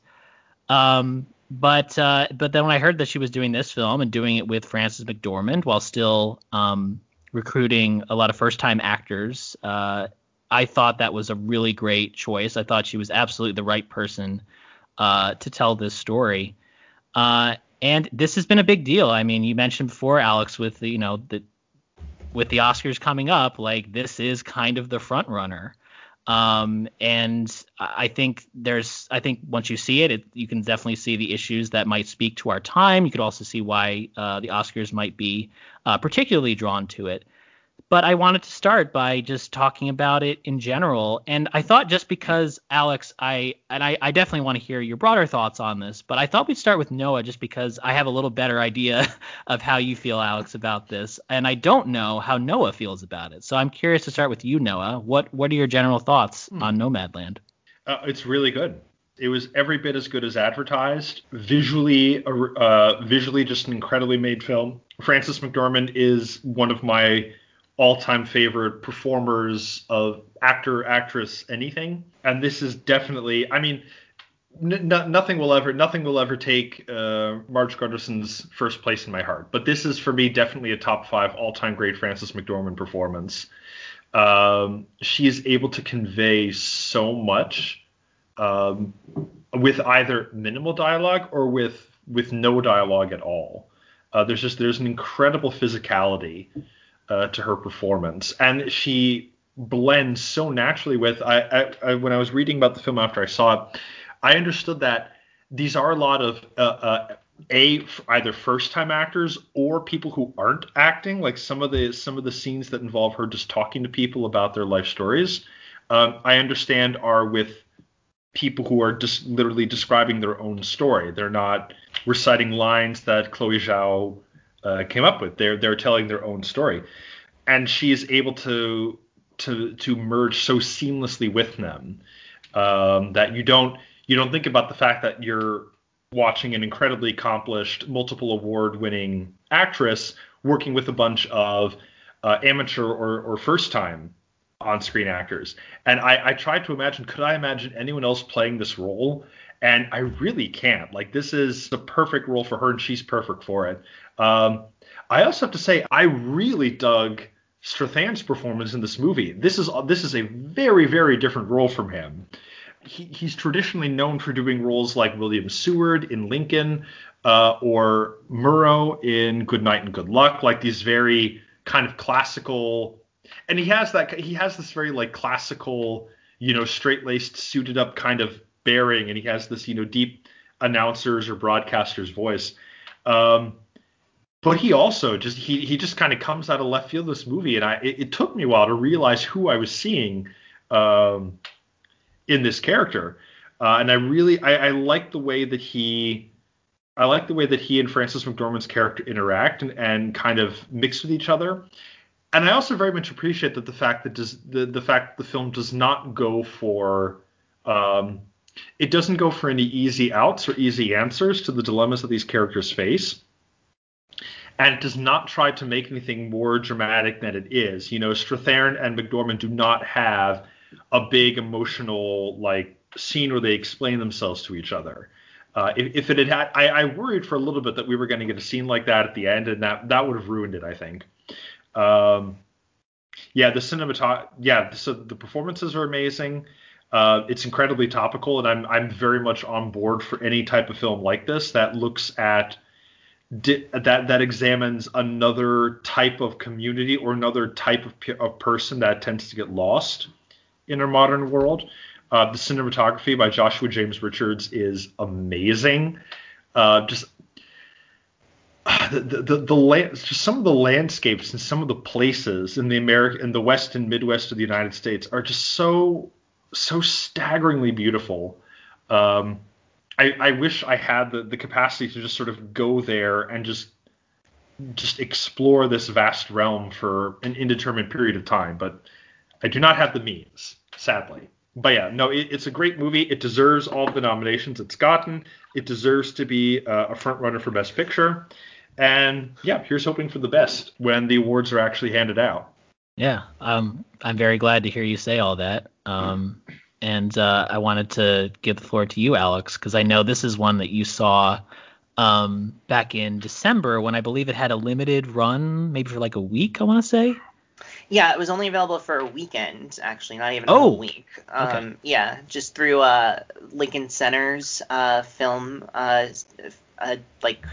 A: Um, But uh, but then when I heard that she was doing this film and doing it with Frances McDormand while still um, recruiting a lot of first-time actors, uh, I thought that was a really great choice. I thought she was absolutely the right person uh, to tell this story. Uh, and this has been a big deal. I mean, you mentioned before, Alex, with the, you know the with the Oscars coming up, like this is kind of the front runner. Um, and I think there's, I think once you see it, it, you can definitely see the issues that might speak to our time. You could also see why uh, the Oscars might be uh, particularly drawn to it. But I wanted to start by just talking about it in general. And I thought just because, Alex, I and I, I definitely want to hear your broader thoughts on this, but I thought we'd start with Noah just because I have a little better idea of how you feel, Alex, about this. And I don't know how Noah feels about it. So I'm curious to start with you, Noah. What what are your general thoughts hmm. on Nomadland?
C: Uh, it's really good. It was every bit as good as advertised. Visually, uh, visually just an incredibly made film. Frances McDormand is one of my all-time favorite performers of actor, actress, anything. And this is definitely, I mean, n- n- nothing will ever, nothing will ever take uh, Marge Gunderson's first place in my heart. But this is for me definitely a top five all-time great Frances McDormand performance. Um, she is able to convey so much um, with either minimal dialogue or with with no dialogue at all. Uh, there's just there's an incredible physicality Uh, to her performance, and she blends so naturally with. I, I, I when I was reading about the film after I saw it, I understood that these are a lot of uh, uh, a either first-time actors or people who aren't acting. Like some of the some of the scenes that involve her just talking to people about their life stories, um, I understand are with people who are just literally describing their own story. They're not reciting lines that Chloe Zhao Uh, came up with. They're they're telling their own story. and she is able to to to merge so seamlessly with them um, that you don't you don't think about the fact that you're watching an incredibly accomplished, multiple award-winning actress working with a bunch of uh, amateur or, or first-time on-screen actors. And I, I tried to imagine, could I imagine anyone else playing this role? And I really can't. Like, this is the perfect role for her, and she's perfect for it. Um, I also have to say, I really dug Strathairn's performance in this movie. This is this is a very, very different role from him. He, he's traditionally known for doing roles like William Seward in Lincoln, uh, or Murrow in Good Night and Good Luck, like these very kind of classical. And he has that he has this very like classical, you know, straight-laced, suited up kind of bearing, and he has this, you know, deep announcer's or broadcaster's voice. Um, but he also just he he just kind of comes out of left field this movie, and I it, it took me a while to realize who I was seeing um, in this character, uh, and I really I, I like the way that he I like the way that he and Frances McDormand's character interact and, and kind of mix with each other. And I also very much appreciate that the fact that does the the fact the film does not go for um, it doesn't go for any easy outs or easy answers to the dilemmas that these characters face. And it does not try to make anything more dramatic than it is. You know, Strathairn and McDormand do not have a big emotional like scene where they explain themselves to each other. Uh, if, if it had had, I, I worried for a little bit that we were going to get a scene like that at the end, and that that would have ruined it, I think. Um, yeah, the cinematography, yeah, so the performances are amazing. Uh, it's incredibly topical, and I'm I'm very much on board for any type of film like this that looks at di- that that examines another type of community or another type of, pe- of person that tends to get lost in our modern world. Uh, the cinematography by Joshua James Richards is amazing. Uh, just the the the, the land, just some of the landscapes and some of the places in the America in the West and Midwest of the United States are just so so staggeringly beautiful. Um, I, I wish I had the, the capacity to just sort of go there and just just explore this vast realm for an indeterminate period of time, but I do not have the means, sadly. But yeah, no, it, it's a great movie. It deserves all the nominations it's gotten. It deserves to be uh, a front runner for Best Picture. And yeah, here's hoping for the best when the awards are actually handed out.
A: Yeah, um, I'm very glad to hear you say all that. Um, and uh, I wanted to give the floor to you, Alex, because I know this is one that you saw um, back in December when I believe it had a limited run, maybe for like a week, I want to say.
B: Yeah, it was only available for a weekend, actually, not even a
A: Oh,
B: whole week. Um,
A: okay.
B: Yeah, just through uh, Lincoln Center's uh, film, uh, uh, like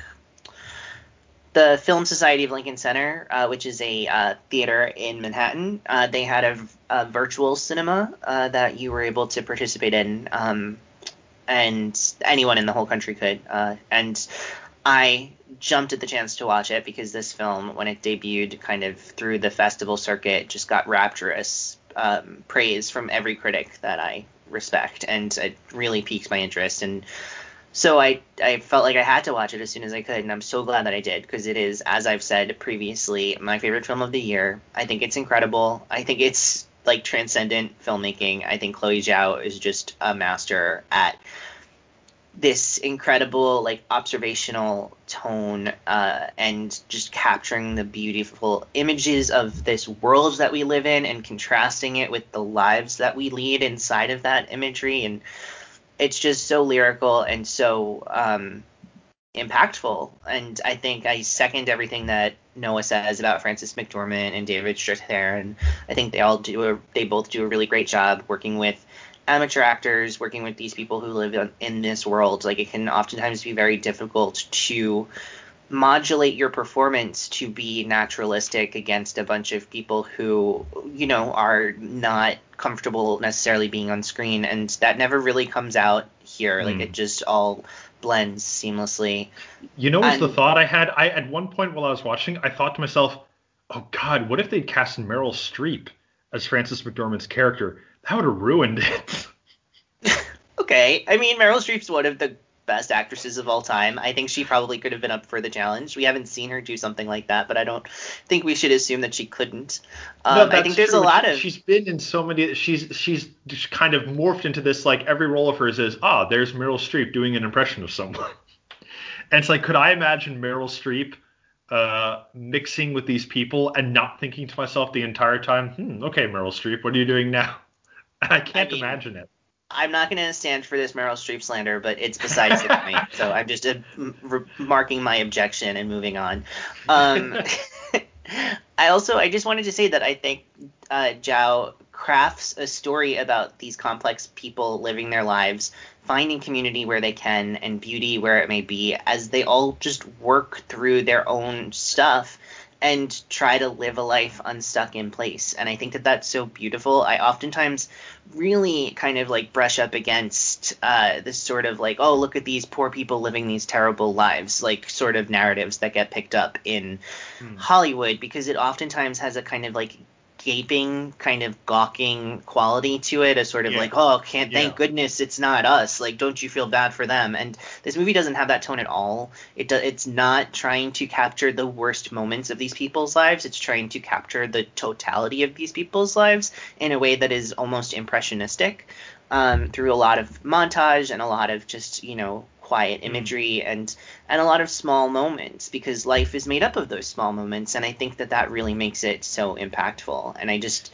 B: the Film Society of Lincoln Center, uh, which is a uh, theater in Manhattan. Uh, they had a, a virtual cinema uh, that you were able to participate in, um, and anyone in the whole country could. Uh, and I jumped at the chance to watch it because this film, when it debuted kind of through the festival circuit, just got rapturous um, praise from every critic that I respect, and it really piqued my interest. And so I, I felt like I had to watch it as soon as I could, and I'm so glad that I did, because it is, as I've said previously, my favorite film of the year. I think it's incredible. I think it's like transcendent filmmaking. I think Chloe Zhao is just a master at this incredible like observational tone, uh, and just capturing the beautiful images of this world that we live in and contrasting it with the lives that we lead inside of that imagery. And it's just so lyrical and so um, impactful. And I think I second everything that Noah says about Frances McDormand and David Strathairn. I think they all do a, they both do a really great job working with amateur actors, working with these people who live in this world. Like, it can oftentimes be very difficult to modulate your performance to be naturalistic against a bunch of people who, you know, are not comfortable necessarily being on screen, and that never really comes out here. Like,
C: Mm.
B: it just all blends seamlessly.
C: You know, was the
B: And
C: thought I had? I at one point while I was watching, I thought to myself, "Oh God, what if they'd cast Meryl Streep as Frances McDormand's character? That would have ruined it."
B: okay, I mean, Meryl Streep's one of the best actresses of all time. I think she probably could have been up for the challenge. We haven't seen her do something like that, but I don't think we should assume that she couldn't. Um,
C: no, that's
B: I think there's
C: true.
B: a lot
C: She-
B: of
C: She's been in so many. She's she's just kind of morphed into this. Like every role of hers is, ah, there's Meryl Streep doing an impression of someone. And it's like, could I imagine Meryl Streep uh, mixing with these people and not thinking to myself the entire time, hmm, okay, Meryl Streep, what are you doing now? And I can't
B: I mean,
C: imagine it.
B: I'm not going to stand for this Meryl Streep slander, but it's besides the point. So I'm just uh, re- marking my objection and moving on. Um, I also I just wanted to say that I think uh, Zhao crafts a story about these complex people living their lives, finding community where they can and beauty where it may be, as they all just work through their own stuff and try to live a life unstuck in place. And I think that that's so beautiful. I oftentimes really kind of like brush up against uh, this sort of like, oh, look at these poor people living these terrible lives, like sort of narratives that get picked up in
C: Hmm.
B: Hollywood, because it oftentimes has a kind of like gaping, kind of gawking quality to it, a sort of
C: Yeah.
B: like, oh, can't thank
C: Yeah.
B: goodness it's not us. Like, don't you feel bad for them? And this movie doesn't have that tone at all. It do, it's not trying to capture the worst moments of these people's lives. It's trying to capture the totality of these people's lives in a way that is almost impressionistic, um, through a lot of montage and a lot of just, you know, quiet imagery and and a lot of small moments, because life is made up of those small moments, and I think that that really makes it so impactful. And I just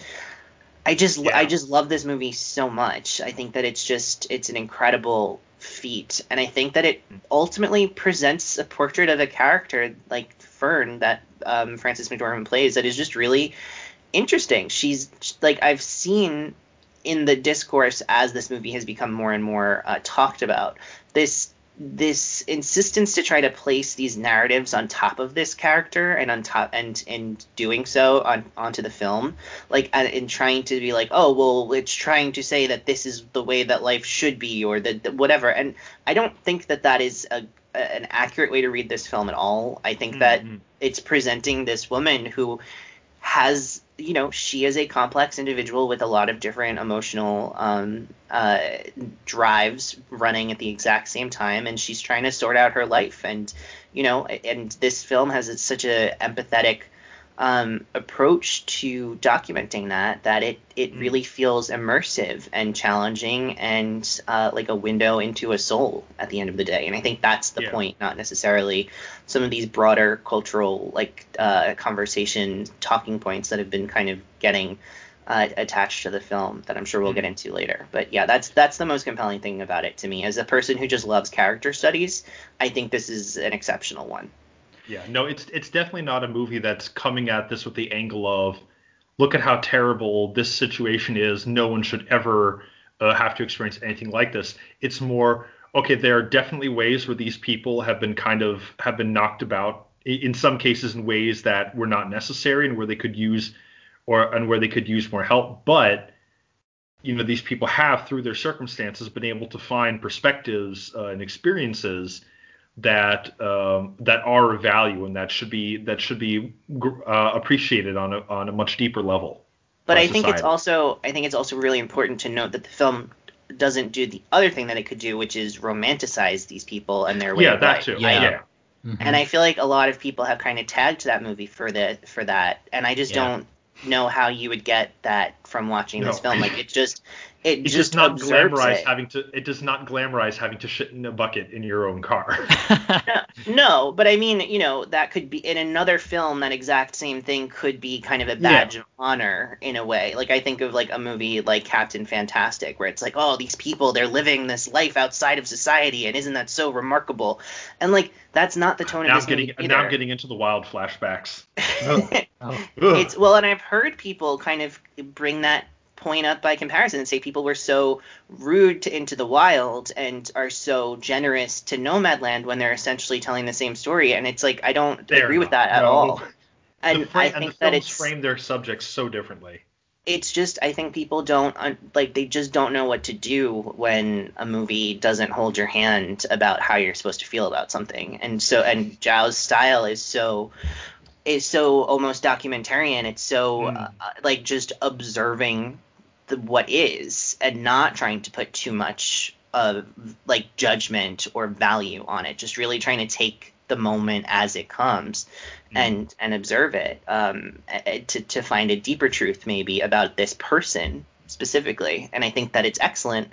B: I just
C: Yeah.
B: I just love this movie so much. I think that it's just it's an incredible feat, and I think that it ultimately presents a portrait of a character like Fern that um, Frances McDormand plays that is just really interesting. She's like, I've seen in the discourse as this movie has become more and more uh, talked about, this this insistence to try to place these narratives on top of this character and on top and in doing so on onto the film, like and in trying to be like, oh well, it's trying to say that this is the way that life should be, or that that whatever. And I don't think that that is a, a an accurate way to read this film at all. I think that
C: Mhm.
B: it's presenting this woman who has, you know, she is a complex individual with a lot of different emotional um, uh, drives running at the exact same time, and she's trying to sort out her life. And, you know, and this film has such a empathetic um, approach to documenting that, that it, it
C: Mm.
B: really feels immersive and challenging and uh, like a window into a soul at the end of the day. And I think that's the
C: Yeah.
B: point, not necessarily some of these broader cultural like uh, conversation talking points that have been kind of getting uh, attached to the film that I'm sure we'll get
C: Mhm.
B: into later. But yeah, that's that's the most compelling thing about it to me. As a person who just loves character studies, I think this is an exceptional one.
C: Yeah, no, it's it's definitely not a movie that's coming at this with the angle of, look at how terrible this situation is. No one should ever uh, have to experience anything like this. It's more, okay, there are definitely ways where these people have been kind of have been knocked about, i- in some cases in ways that were not necessary and where they could use or and where they could use more help. But you know, these people have, through their circumstances, been able to find perspectives uh, and experiences that um, that are of value and that should be that should be uh, appreciated on a on a much deeper level
B: But
C: by
B: I think it's
C: society.
B: also I think it's also really important to note that the film doesn't do the other thing that it could do, which is romanticize these people and their way
C: Yeah,
B: of
C: that
B: life.
C: too.
A: Yeah.
B: I,
C: Yeah.
A: Mhm.
B: And I feel like a lot of people have kind of tagged that movie for the for that, and I just
A: Yeah.
B: don't know how you would get that from watching this
C: No.
B: film. Like it just it,
C: It
B: just
C: does not
B: observes
C: glamorize
B: it.
C: having to. It does not glamorize having to shit in a bucket in your own car.
B: No, no, but I mean, you know, that could be in another film. That exact same thing could be kind of a badge
C: Yeah.
B: of honor in a way. Like I think of like a movie like Captain Fantastic, where it's like, oh, these people, they're living this life outside of society, and isn't that so remarkable? And like that's not the tone
C: Now
B: of
C: I'm
B: this
C: getting
B: movie either.
C: now I'm getting into the wild flashbacks. Ugh.
A: Oh.
B: It's
C: Ugh.
B: well, and I've heard people kind of bring that point up by comparison and say people were so rude to Into the Wild and are so generous to Nomadland when they're essentially telling the same story, and it's like I don't
C: They're
B: agree with
C: not.
B: that at
C: No.
B: all.
C: The
B: And I
C: frame and the
B: think that
C: films
B: it's
C: frame their subjects so differently.
B: it's just I think people don't un- like they just don't know what to do when a movie doesn't hold your hand about how you're supposed to feel about something. And so and Zhao's style is so is so almost documentarian. It's so uh,
C: Mm.
B: like just observing the what is and not trying to put too much of like judgment or value on it. Just really trying to take the moment as it comes mm. and and observe it um, to to find a deeper truth maybe about this person specifically. And I think that it's excellent.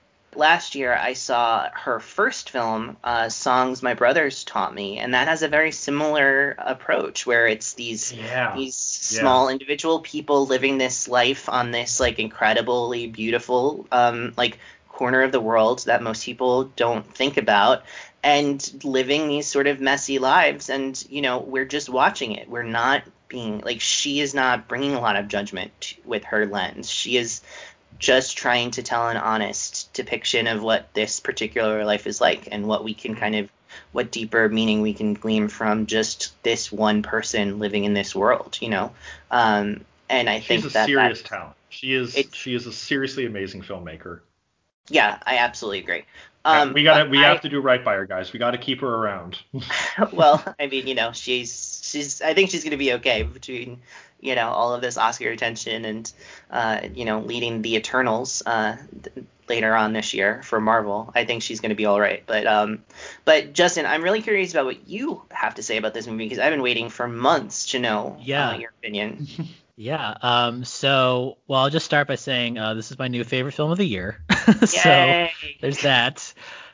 B: Last year, I saw her first film, uh, Songs My Brothers Taught Me, and that has a very similar approach where it's these
C: yeah.
B: these small
C: yeah.
B: individual people living this life on this like incredibly beautiful um, like corner of the world that most people don't think about, and living these sort of messy lives. And you know, we're just watching it. We're not being like she is not bringing a lot of judgment with her lens. She is just trying to tell an honest depiction of what this particular life is like and what we can kind of what deeper meaning we can glean from just this one person living in this world, you know. Um, and I
C: She's
B: think
C: a
B: that
C: serious
B: that,
C: talent. She is she is a seriously amazing filmmaker.
B: Yeah, I absolutely agree.
C: Yeah,
B: Um,
C: we gotta we
B: I,
C: have to do right by her, guys. We got to keep her around.
B: Well, I mean, you know, she's she's I think she's gonna be okay between you know all of this Oscar attention and uh, you know leading the Eternals uh, th- later on this year for Marvel. I think she's gonna be all right. But um, but Justin, I'm really curious about what you have to say about this movie because I've been waiting for months to know
A: Yeah.
B: uh, your opinion.
A: Yeah. Um. So, well, I'll just start by saying uh, this is my new favorite film of the year. So
B: Yay!
A: there's that.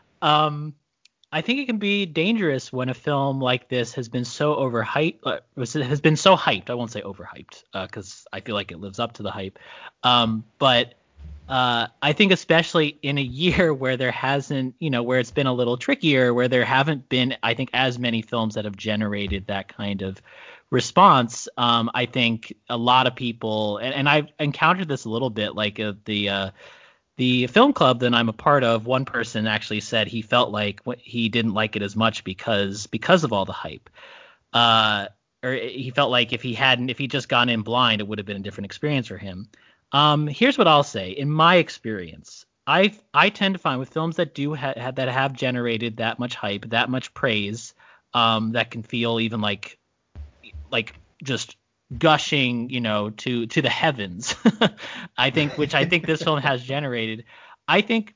A: Um. I think it can be dangerous when a film like this has been so overhyped, uh, has been so hyped. I won't say overhyped because uh, I feel like it lives up to the hype. Um, but uh, I think especially in a year where there hasn't, you know, where it's been a little trickier, where there haven't been, I think, as many films that have generated that kind of response. Um, I think a lot of people, and, and I've encountered this a little bit, like uh, the uh, the film club that I'm a part of, one person actually said he felt like he didn't like it as much because because of all the hype. Uh, or he felt like if he hadn't, if he just gone in blind, it would have been a different experience for him. Um, here's what I'll say. In my experience, I I tend to find with films that do ha- that have generated that much hype, that much praise, um, that can feel even like like just gushing, you know, to to the heavens. I think, which I think this film has generated. I think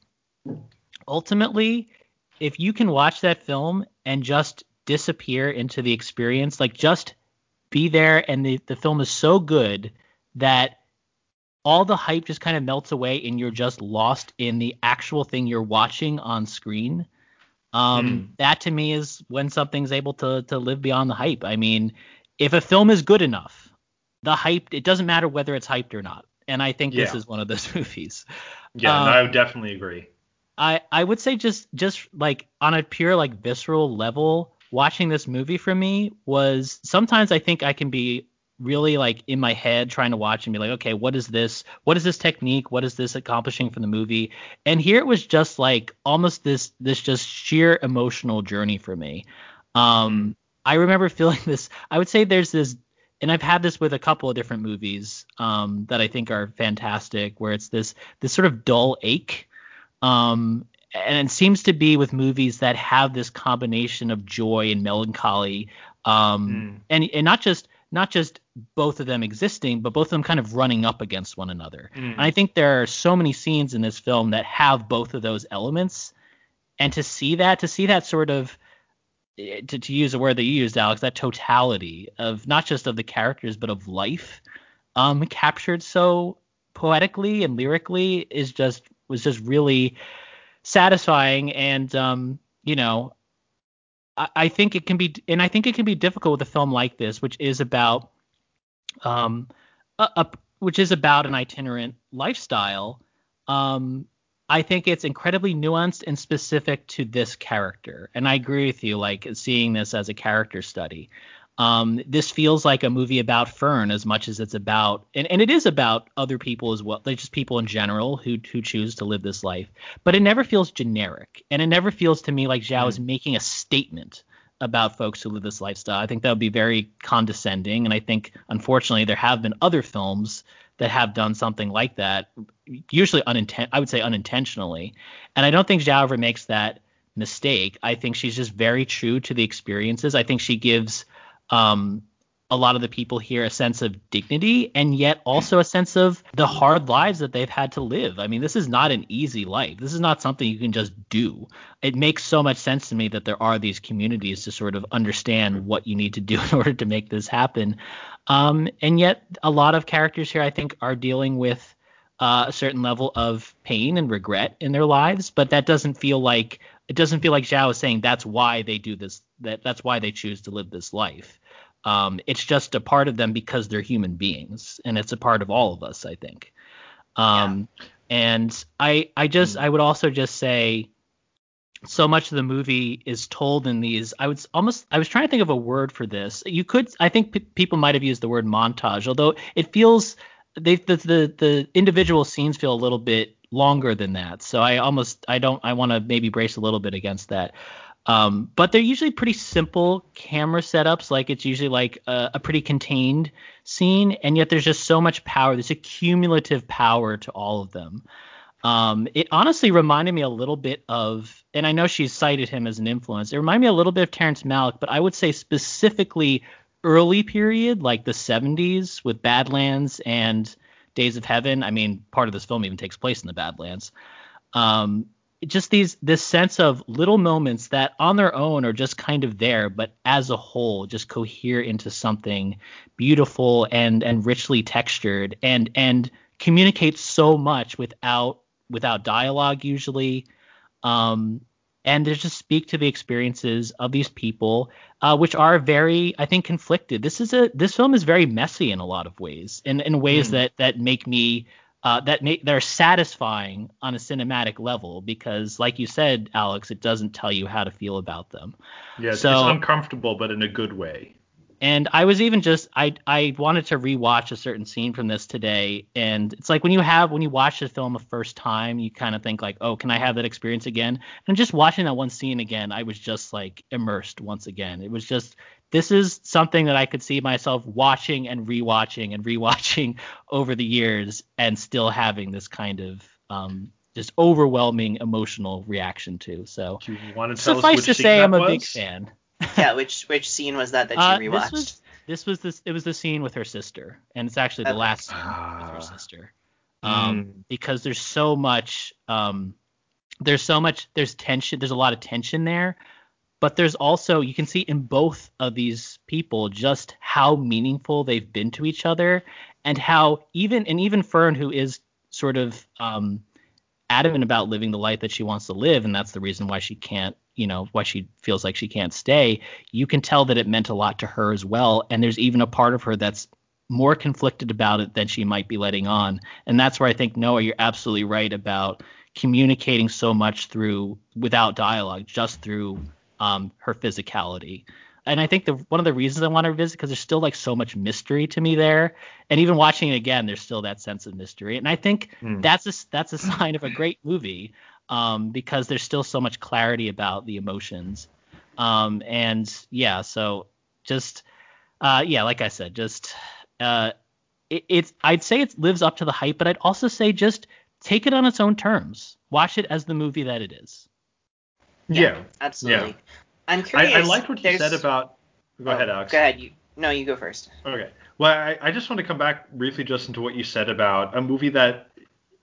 A: ultimately, if you can watch that film and just disappear into the experience, like just be there, and the the film is so good that all the hype just kind of melts away and you're just lost in the actual thing you're watching on screen. Um, mm. That to me is when something's able to to live beyond the hype. I mean, if a film is good enough, the hype, it doesn't matter whether it's hyped or not. And I think yeah. this is one of those movies.
C: Yeah,
A: um,
C: no, I would definitely agree.
A: I, I would say just just like on a pure like visceral level, watching this movie for me was sometimes I think I can be really like in my head trying to watch and be like, okay, what is this? What is this technique? What is this accomplishing for the movie? And here it was just like almost this this just sheer emotional journey for me. Um, mm. I remember feeling this. I would say there's this, and I've had this with a couple of different movies um, that I think are fantastic, where it's this this sort of dull ache. Um, and it seems to be with movies that have this combination of joy and melancholy, um, mm. and and not just not just both of them existing, but both of them kind of running up against one another. Mm. And I think there are so many scenes in this film that have both of those elements, and to see that, to see that sort of, to, to use a word that you used, Alex, that totality of not just of the characters but of life, um, captured so poetically and lyrically is just was just really satisfying. And um, you know, I, I think it can be, and I think it can be difficult with a film like this, which is about um, a, a which is about an itinerant lifestyle. Um, I think it's incredibly nuanced and specific to this character, and I agree with you. Like seeing this as a character study. Um, this feels like a movie about Fern as much as it's about, and, and it is about other people as well, like just people in general who who choose to live this life. But it never feels generic, and it never feels to me like Zhao mm. is making a statement about folks who live this lifestyle. I think that would be very condescending, and I think unfortunately there have been other films that have done something like that, usually uninten- I would say unintentionally. And I don't think Zhao ever makes that mistake. I think she's just very true to the experiences. I think she gives Um, a lot of the people here a sense of dignity, and yet also a sense of the hard lives that they've had to live. I mean, this is not an easy life. This is not something you can just do. It makes so much sense to me that there are these communities to sort of understand what you need to do in order to make this happen. Um, and yet a lot of characters here, I think, are dealing with uh, a certain level of pain and regret in their lives, but that doesn't feel like it doesn't feel like Zhao is saying that's why they do this, that that's why they choose to live this life. Um, it's just a part of them because they're human beings, and it's a part of all of us, I think. Um, yeah. And I, I just, I would also just say, so much of the movie is told in these. I was almost, I was trying to think of a word for this. You could, I think p- people might have used the word montage, although it feels they, the, the, the individual scenes feel a little bit longer than that. So I almost, I don't, I want to maybe brace a little bit against that. Um, but they're usually pretty simple camera setups. Like it's usually like a, a pretty contained scene, and yet there's just so much power. There's a cumulative power to all of them. Um, it honestly reminded me a little bit of, and I know she's cited him as an influence. It reminded me a little bit of Terrence Malick, but I would say specifically early period, like the seventies with Badlands and Days of Heaven. I mean, part of this film even takes place in the Badlands. Um, just these this sense of little moments that on their own are just kind of there, but as a whole just cohere into something beautiful and and richly textured and and communicate so much without without dialogue usually. Um, and they just speak to the experiences of these people, uh, which are very, I think, conflicted. This is a this film is very messy in a lot of ways, in in ways mm. that that make me. Uh, that make they're satisfying on a cinematic level because, like you said, Alex, it doesn't tell you how to feel about them.
C: Yeah,
A: so,
C: it's uncomfortable, but in a good way.
A: And I was even just I I wanted to rewatch a certain scene from this today, and it's like when you have when you watch the film a first time, you kind of think like, oh, can I have that experience again? And just watching that one scene again, I was just like immersed once again. It was just. This is something that I could see myself watching and rewatching and rewatching over the years and still having this kind of um, just overwhelming emotional reaction to. So
C: Do you want to tell
A: suffice
C: us which
A: to say, I'm a
C: was?
A: big fan.
B: Yeah, which which scene was that that you
A: uh,
B: rewatched?
A: This was this was this it was the scene with her sister, and it's actually the
B: okay.
A: last scene
C: ah.
A: with her sister, um,
C: mm.
A: because there's so much um, there's so much there's tension there's a lot of tension there. But there's also, you can see in both of these people just how meaningful they've been to each other, and how even, and even Fern, who is sort of um, adamant about living the life that she wants to live, and that's the reason why she can't, you know, why she feels like she can't stay, you can tell that it meant a lot to her as well. And there's even a part of her that's more conflicted about it than she might be letting on. And that's where I think, Noah, you're absolutely right about communicating so much through, without dialogue, just through Um, her physicality. And I think the one of the reasons I want to revisit because there's still like so much mystery to me there, and even watching it again, there's still that sense of mystery. And I think mm. that's a that's a sign of a great movie, um, because there's still so much clarity about the emotions. Um, and yeah, so just uh, yeah, like I said, just uh, it, it's I'd say it lives up to the hype, but I'd also say just take it on its own terms. Watch it as the movie that it is.
B: Yeah,
C: yeah,
B: absolutely.
C: Yeah.
B: I'm curious.
C: I, I liked what you
B: there's...
C: said about. Go
B: oh,
C: ahead, Alex.
B: Go ahead. You no, you go first.
C: Okay. Well, I, I just want to come back briefly just into what you said about a movie that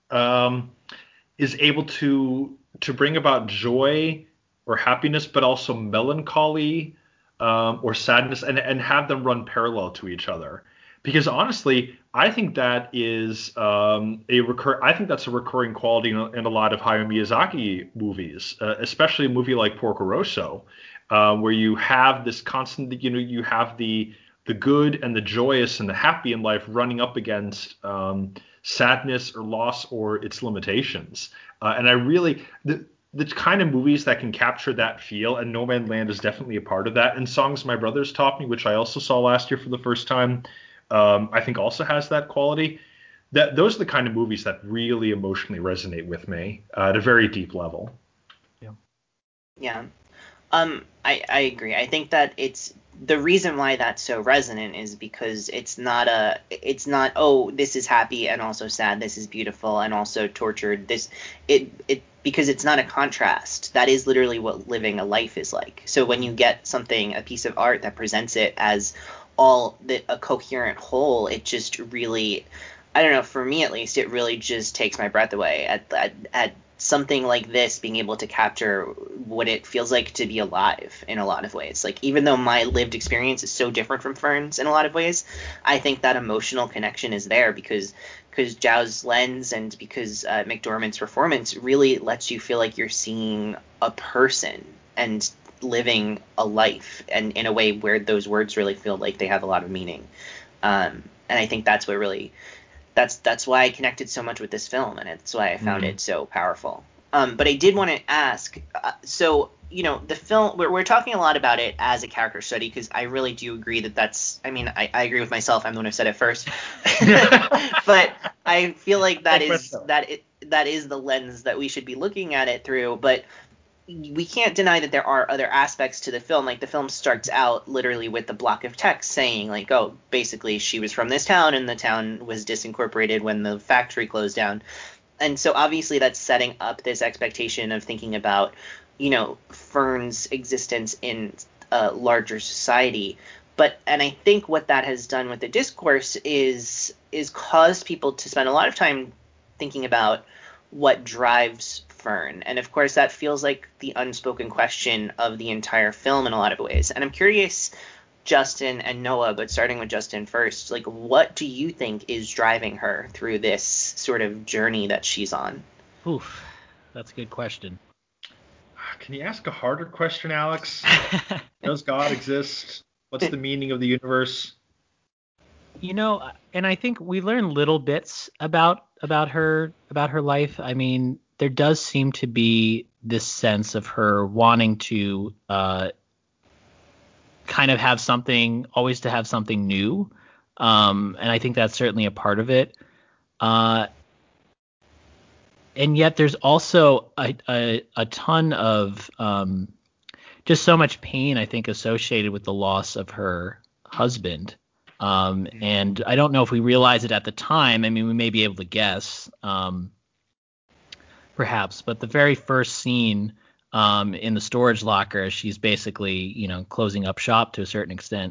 C: um, is able to to bring about joy or happiness, but also melancholy um, or sadness, and and have them run parallel to each other. Because honestly, I think that is um, a recur. I think that's a recurring quality in a, in a lot of Hayao Miyazaki movies, uh, especially a movie like Porco Rosso, uh, where you have this constant. You know, you have the the good and the joyous and the happy in life running up against um, sadness or loss or its limitations. Uh, and I really the the kind of movies that can capture that feel, and No Man's Land is definitely a part of that. And Songs My Brothers Taught Me, which I also saw last year for the first time. Um, I think also has that quality. That those are the kind of movies that really emotionally resonate with me uh, at a very deep level.
A: Yeah.
B: Yeah. Um, I, I agree. I think that it's the reason why that's so resonant is because it's not a it's not oh this is happy and also sad, this is beautiful and also tortured, this it it because it's not a contrast. That is literally what living a life is like. So when you get something, a piece of art that presents it as all the, a coherent whole, it just really, I don't know, for me at least, it really just takes my breath away at, at, at something like this being able to capture what it feels like to be alive in a lot of ways. Like, even though my lived experience is so different from Fern's in a lot of ways, I think that emotional connection is there because because Zhao's lens and because uh, McDormand's performance really lets you feel like you're seeing a person and living a life, and in a way where those words really feel like they have a lot of meaning. Um, and I think that's what really that's that's why I connected so much with this film, and it's why I found
C: Mm.
B: it so powerful. Um, but I did want to ask, uh, so you know, the film we're, we're talking a lot about it as a character study because I really do agree that that's. I mean, I, I agree with myself. I'm the one who said it first, but I feel like that
C: Like
B: is
C: myself.
B: that it, that is the lens that we should be looking at it through. But we can't deny that there are other aspects to the film. Like, the film starts out literally with the block of text saying, like, oh, basically she was from this town and the town was disincorporated when the factory closed down. And so obviously that's setting up this expectation of thinking about, you know, Fern's existence in a larger society. But and I think what that has done with the discourse is is caused people to spend a lot of time thinking about what drives Fern. And of course that feels like the unspoken question of the entire film in a lot of ways. And I'm curious, Justin and Noah, but starting with Justin first, like, what do you think is driving her through this sort of journey that she's on?
A: Oof, that's a good question.
C: Can you ask a harder question, Alex? Does God exist? What's the meaning of the universe?
A: You know, and I think we learn little bits about about her about her life. I mean, there does seem to be this sense of her wanting to uh, kind of have something, always to have something new, um, and I think that's certainly a part of it. Uh, and yet, there's also a a, a ton of um, just so much pain, I think, associated with the loss of her husband. Um, and I don't know if we realize it at the time. I mean, we may be able to guess, um, perhaps, but the very first scene um, in the storage locker, she's basically, you know, closing up shop to a certain extent,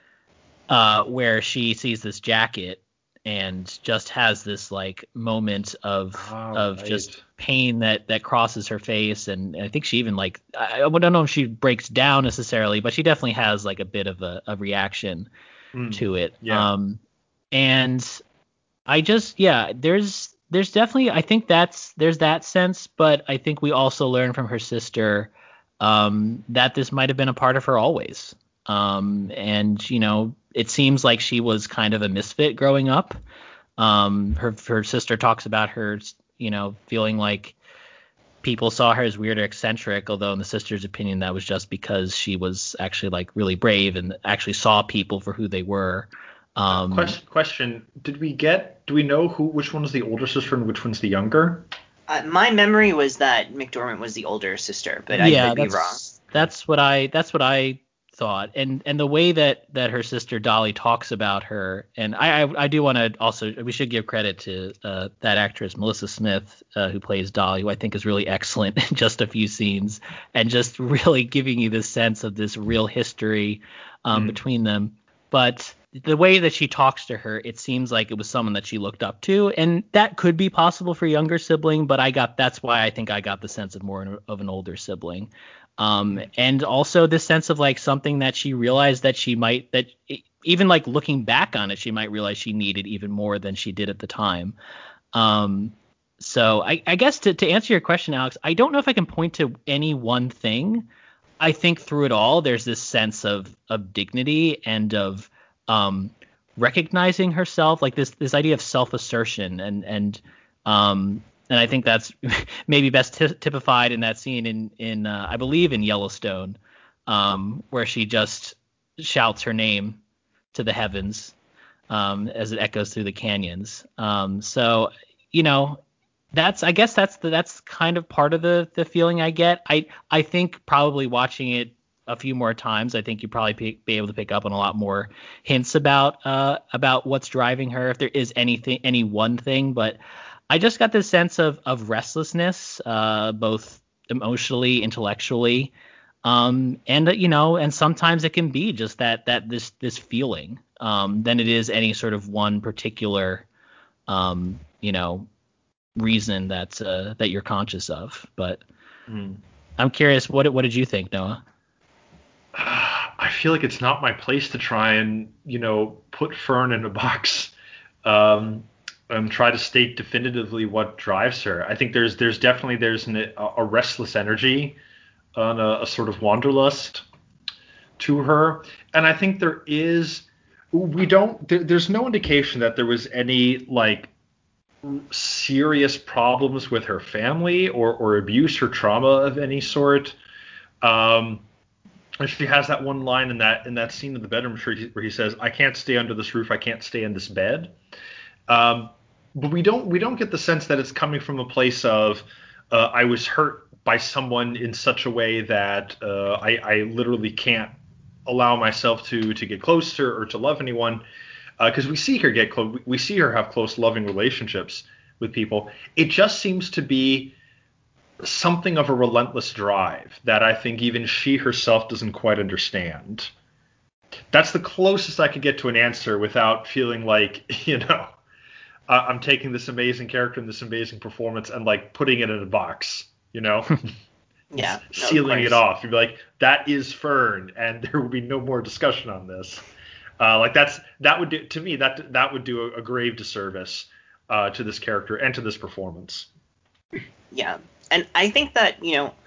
A: uh, where she sees this jacket and just has this like moment of
C: Ah,
A: of
C: right.
A: just pain that that crosses her face, and I think she even like I, I don't know if she breaks down necessarily, but she definitely has like a bit of a, a reaction
C: Mm,
A: to it.
C: yeah.
A: Um, and I just yeah, there's there's definitely I think that's there's that sense, but I think we also learn from her sister um, that this might have been a part of her always. Um, and you know, it seems like she was kind of a misfit growing up. Um, her her sister talks about her, you know, feeling like people saw her as weird or eccentric, although in the sister's opinion that was just because she was actually like really brave and actually saw people for who they were.
C: Uh,
A: Um,
C: question, question. Did we get, do we know who, which one's the older sister and which one's the younger?
B: Uh, my memory was that McDormand was the older sister, but I
A: yeah,
B: could be wrong.
A: that's that's what I that's what I thought, and and the way that that her sister Dolly talks about her, and I I, I do want to also we should give credit to uh, that actress Melissa Smith uh, who plays Dolly, who I think is really excellent in just a few scenes, and just really giving you this sense of this real history um,
C: Mm.
A: between them. But the way that she talks to her, it seems like it was someone that she looked up to, and that could be possible for a younger sibling. But I got that's why I think I got the sense of more of an older sibling, um, and also this sense of like something that she realized that she might that even like looking back on it, she might realize she needed even more than she did at the time. Um, so I, I guess to to answer your question, Alex, I don't know if I can point to any one thing. I think through it all, there's this sense of of dignity and of um, recognizing herself, like this this idea of self assertion, and and um, and I think that's maybe best t- typified in that scene in in uh, I believe in Yellowstone, um, where she just shouts her name to the heavens um, as it echoes through the canyons. Um, so you know, that's I guess that's the, that's kind of part of the the feeling I get. I I think probably watching it a few more times, I think you probably be, be able to pick up on a lot more hints about uh about what's driving her, if there is anything any one thing. But I just got this sense of of restlessness, uh, both emotionally, intellectually. Um, and uh, you know, and sometimes it can be just that that this this feeling um, than it is any sort of one particular um, you know reason that uh, that you're conscious of. But
C: Mm.
A: I'm curious, what what did you think, Noah?
C: I feel like it's not my place to try and, you know, put Fern in a box, um, and try to state definitively what drives her. I think there's there's definitely there's an, a restless energy, and a, a sort of wanderlust to her, and I think there is we don't there, there's no indication that there was any like serious problems with her family or or abuse or trauma of any sort. Um, And she has that one line in that in that scene in the bedroom where he, where he says, "I can't stay under this roof. I can't stay in this bed." Um, but we don't we don't get the sense that it's coming from a place of uh, I was hurt by someone in such a way that uh, I, I literally can't allow myself to to get closer or to love anyone. Because uh, we see her get close, we see her have close, loving relationships with people. It just seems to be something of a relentless drive that I think even she herself doesn't quite understand. That's the closest I could get to an answer without feeling like, you know, uh, I'm taking this amazing character and this amazing performance and like putting it in a box, you know,
B: Yeah, no,
C: sealing it off. You'd be like, that is Fern, and there will be no more discussion on this. Uh, like that's that would do to me that that would do a, a grave disservice uh, to this character and to this performance.
B: Yeah, and I think that, you know,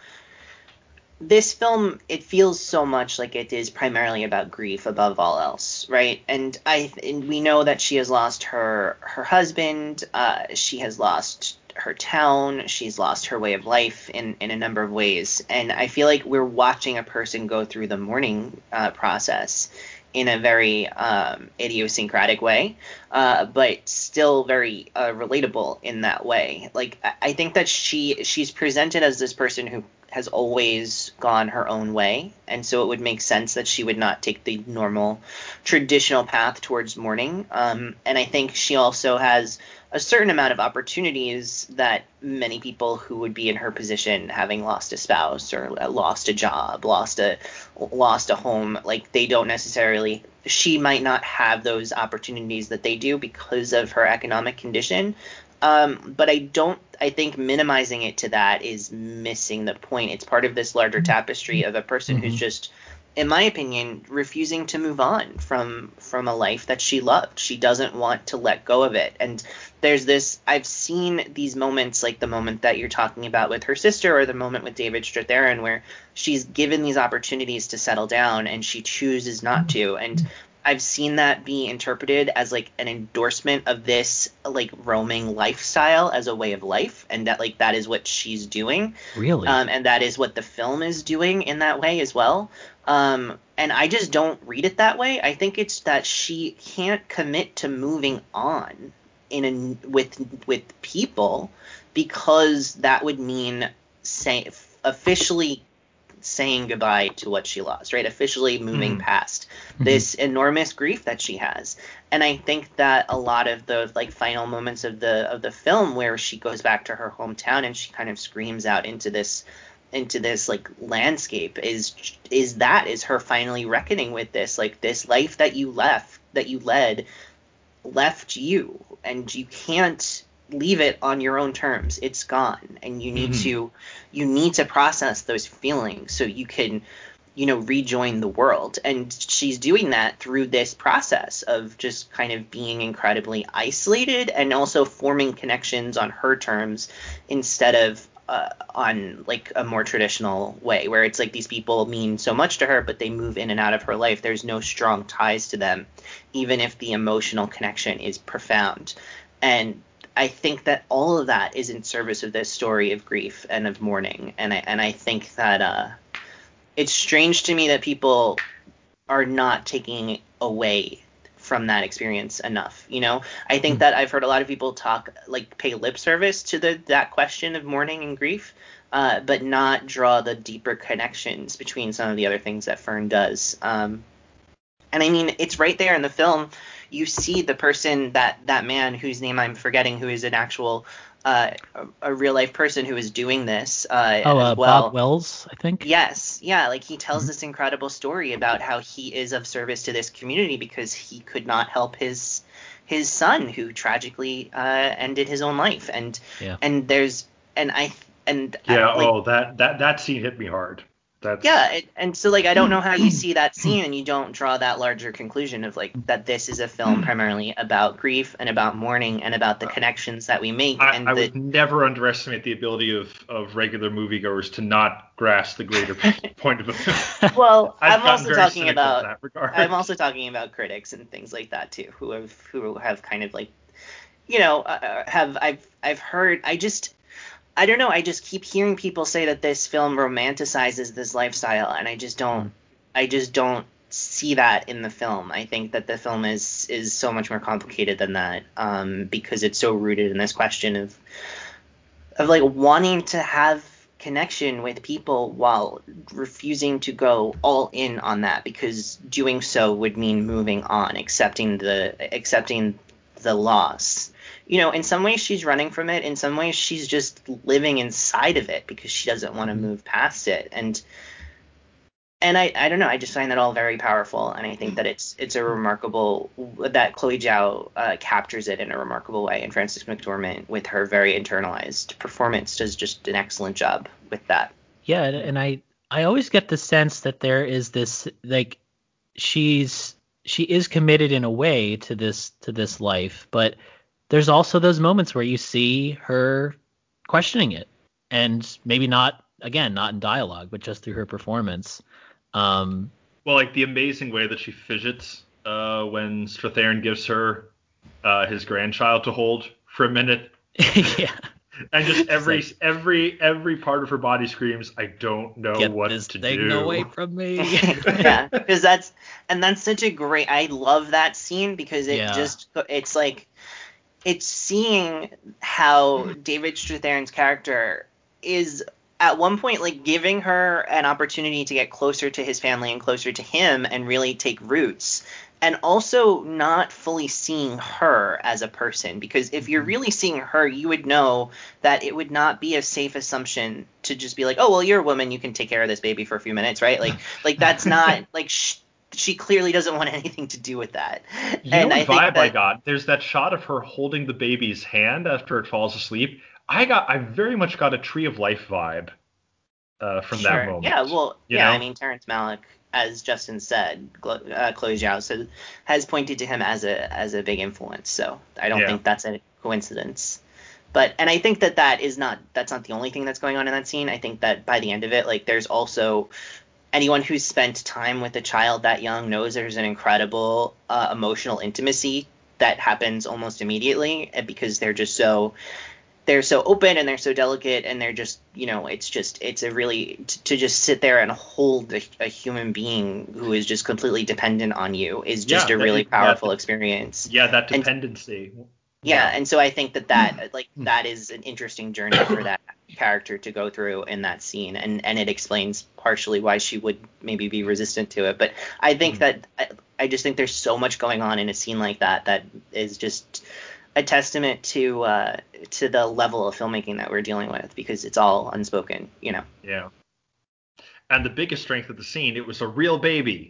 B: this film, it feels so much like it is primarily about grief above all else, right? And I and we know that she has lost her her husband, uh, she has lost her town, she's lost her way of life in in a number of ways, and I feel like we're watching a person go through the mourning uh, process in a very um, idiosyncratic way, uh, but still very uh, relatable in that way. Like I, I think that she she's presented as this person who has always gone her own way, and so it would make sense that she would not take the normal traditional path towards mourning. Um, and I think she also has a certain amount of opportunities that many people who would be in her position, having lost a spouse or lost a job, lost a lost a home, like they don't necessarily, she might not have those opportunities that they do because of her economic condition. Um, but I don't, I think minimizing it to that is missing the point. It's part of this larger tapestry of a person
A: Mm-hmm.
B: who's just, in my opinion, refusing to move on from from a life that she loved. She doesn't want to let go of it. And there's this, I've seen these moments, like the moment that you're talking about with her sister, or the moment with David Strathairn, where she's given these opportunities to settle down and she chooses not to. And I've seen that be interpreted as like an endorsement of this like roaming lifestyle as a way of life, and that like that is what she's doing.
A: Really?
B: Um, and that is what the film is doing in that way as well. Um, and I just don't read it that way. I think it's that she can't commit to moving on in a, with with people, because that would mean say officially saying goodbye to what she lost, right? Officially moving
C: Mm.
B: past
A: Mm-hmm.
B: this enormous grief that she has. And I think that a lot of the like final moments of the of the film where she goes back to her hometown and she kind of screams out into this into this like landscape is is that is her finally reckoning with this, like this life that you left that you led left you, and you can't leave it on your own terms. It's gone, and you need
C: Mhm.
B: to you need to process those feelings so you can, you know, rejoin the world. And she's doing that through this process of just kind of being incredibly isolated and also forming connections on her terms instead of uh, on like a more traditional way, where it's like these people mean so much to her, but they move in and out of her life. There's no strong ties to them, even if the emotional connection is profound. And I think that all of that is in service of this story of grief and of mourning. And I and I think that uh, it's strange to me that people are not taking away from that experience enough. You know, I think
A: Mm.
B: that I've heard a lot of people talk, like pay lip service to the that question of mourning and grief, uh, but not draw the deeper connections between some of the other things that Fern does. Um, and I mean, it's right there in the film. you see the person that that man whose name I'm forgetting, who is an actual uh, a, a real life person who is doing this uh,
A: Oh,
B: as
A: uh,
B: well.
A: Bob Wells, I think.
B: Yes, yeah, like he tells
A: Mhm.
B: this incredible story about how he is of service to this community because he could not help his his son who tragically uh, ended his own life, and
A: Yeah.
B: and there's and I and
C: Yeah.
B: I, like
C: Oh, that that that scene hit me hard. That's
B: yeah, it, and so like I don't know how you see that scene and you don't draw that larger conclusion of like that this is a film primarily about grief and about mourning and about the connections that we make
C: I,
B: and
C: I
B: the
C: would never underestimate the ability of, of regular moviegoers to not grasp the greater point of a film.
B: well,
C: I've
B: I'm
C: gotten
B: also
C: very
B: talking
C: cynical in
B: about
C: that regard.
B: I'm also talking about critics and things like that too, who have who have kind of like, you know, uh, have I've I've heard I just I don't know I just keep hearing people say that this film romanticizes this lifestyle, and I just don't I just don't see that in the film. I think that the film is is so much more complicated than that, um, because it's so rooted in this question of of like wanting to have connection with people while refusing to go all in on that, because doing so would mean moving on, accepting the accepting the loss. You know, in some ways she's running from it, in some ways she's just living inside of it because she doesn't want to move past it. And and I, I don't know, I just find that all very powerful, and I think that it's it's a remarkable that Chloe Zhao uh, captures it in a remarkable way, and Frances McDormand with her very internalized performance does just an excellent job with that.
A: Yeah, and and I I always get the sense that there is this like she's she is committed in a way to this to this life, but there's also those moments where you see her questioning it, and maybe not again not in dialogue, but just through her performance. Um,
C: Well, like the amazing way that she fidgets uh, when Strathairn gives her uh, his grandchild to hold for a minute,
A: yeah,
C: and just every
A: like,
C: every every part of her body screams, "I don't know
A: get
C: what
A: this
C: to
A: thing away
C: do."
A: from me.
B: Yeah, because that's and that's such a great. I love that scene because it
A: Yeah.
B: just it's like it's seeing how David Strathairn's character is at one point like giving her an opportunity to get closer to his family and closer to him and really take roots, and also not fully seeing her as a person, because if you're really seeing her, you would know that it would not be a safe assumption to just be like, oh well, you're a woman, you can take care of this baby for a few minutes, right? Like like that's not like sh- she clearly doesn't want anything to do with that.
C: You know
B: And
C: what
B: I think
C: vibe I
B: that
C: got? There's that shot of her holding the baby's hand after it falls asleep. I got, I very much got a Tree of Life vibe uh, from that
B: sure.
C: moment.
B: Yeah, well,
C: You
B: yeah, I
C: know?
B: mean, Terrence Malick, as Justin said, Glo- uh, Chloe Zhao said, has pointed to him as a as a big influence. So I don't
C: Yeah.
B: think that's a coincidence. But and I think that that is not that's not the only thing that's going on in that scene. I think that by the end of it, like there's also anyone who's spent time with a child that young knows there's an incredible uh, emotional intimacy that happens almost immediately, eh, because they're just so they're so open and they're so delicate, and they're just, you know, it's just it's a really t- to just sit there and hold a, a human being who is just completely dependent on you is just
C: Yeah,
B: a
C: that,
B: really
C: it, that
B: powerful experience.
C: yeah, that
B: And
C: dependency.
B: yeah,
C: Yeah.
B: and so I think that that like that is an interesting journey for that character to go through in that scene, and and it explains partially why she would maybe be resistant to it. But I think
C: Mhm.
B: that I, I just think there's so much going on in a scene like that that is just a testament to uh, to the level of filmmaking that we're dealing with, because it's all unspoken, you know.
C: Yeah. And the biggest strength of the scene, it was a real baby,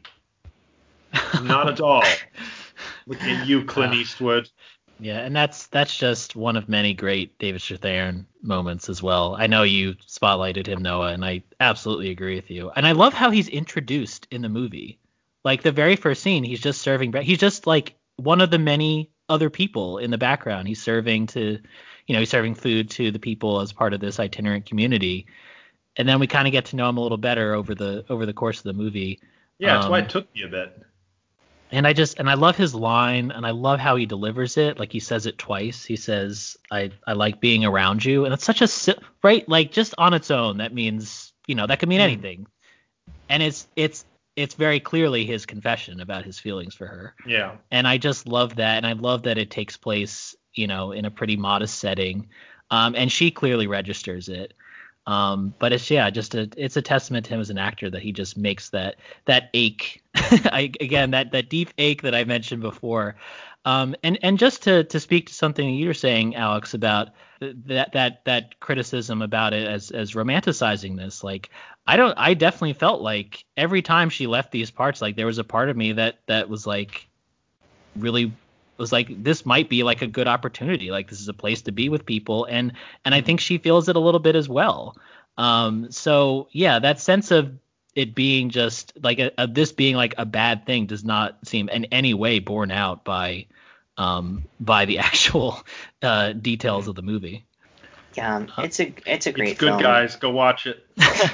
C: not a doll. Looking at you, Clint
A: Uh,
C: Eastwood.
A: Yeah, and that's that's just one of many great David Strathairn moments as well. I know you spotlighted him, Noah, and I absolutely agree with you. And I love how he's introduced in the movie. Like the very first scene, he's just serving. bre- He's just like one of the many other people in the background. He's serving to, you know, he's serving food to the people as part of this itinerant community. And then we kind of get to know him a little better over the over the course of the movie.
C: Yeah, that's why it
A: Um,
C: took me a bit.
A: and I just and I love his line, and I love how he delivers it. Like he says it twice. He says, "I I like being around you," and it's such a si- right. Like just on its own, that means, you know, that could mean
C: Mm.
A: anything. And it's it's it's very clearly his confession about his feelings for her.
C: Yeah.
A: And I just love that, and I love that it takes place, you know, in a pretty modest setting, um, and she clearly registers it. Um, but it's yeah, just a it's a testament to him as an actor that he just makes that that ache I, again that that deep ache that I mentioned before. Um, and and just to to speak to something you were saying, Alex, about that that that criticism about it as as romanticizing this, like I don't I definitely felt like every time she left these parts, like there was a part of me that that was like really was like this might be like a good opportunity, like this is a place to be with people, and and I think she feels it a little bit as well. Um so yeah, that sense of it being just like a, of this being like a bad thing does not seem in any way borne out by um by the actual uh details of the movie.
B: Yeah, it's a it's a great
C: It's good,
B: film.
C: guys. Go watch it.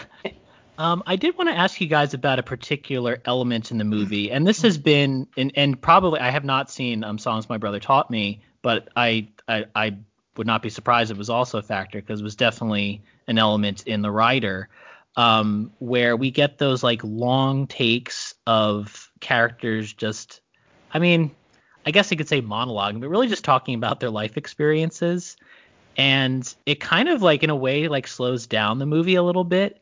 A: Um, I did want to ask you guys about a particular element in the movie, and this has been, and, and probably I have not seen um, Songs My Brother Taught Me, but I, I I would not be surprised if it was also a factor because it was definitely an element in The Rider, um, where we get those like long takes of characters just, I mean, I guess you could say monologuing, but really just talking about their life experiences, and it kind of like in a way like slows down the movie a little bit.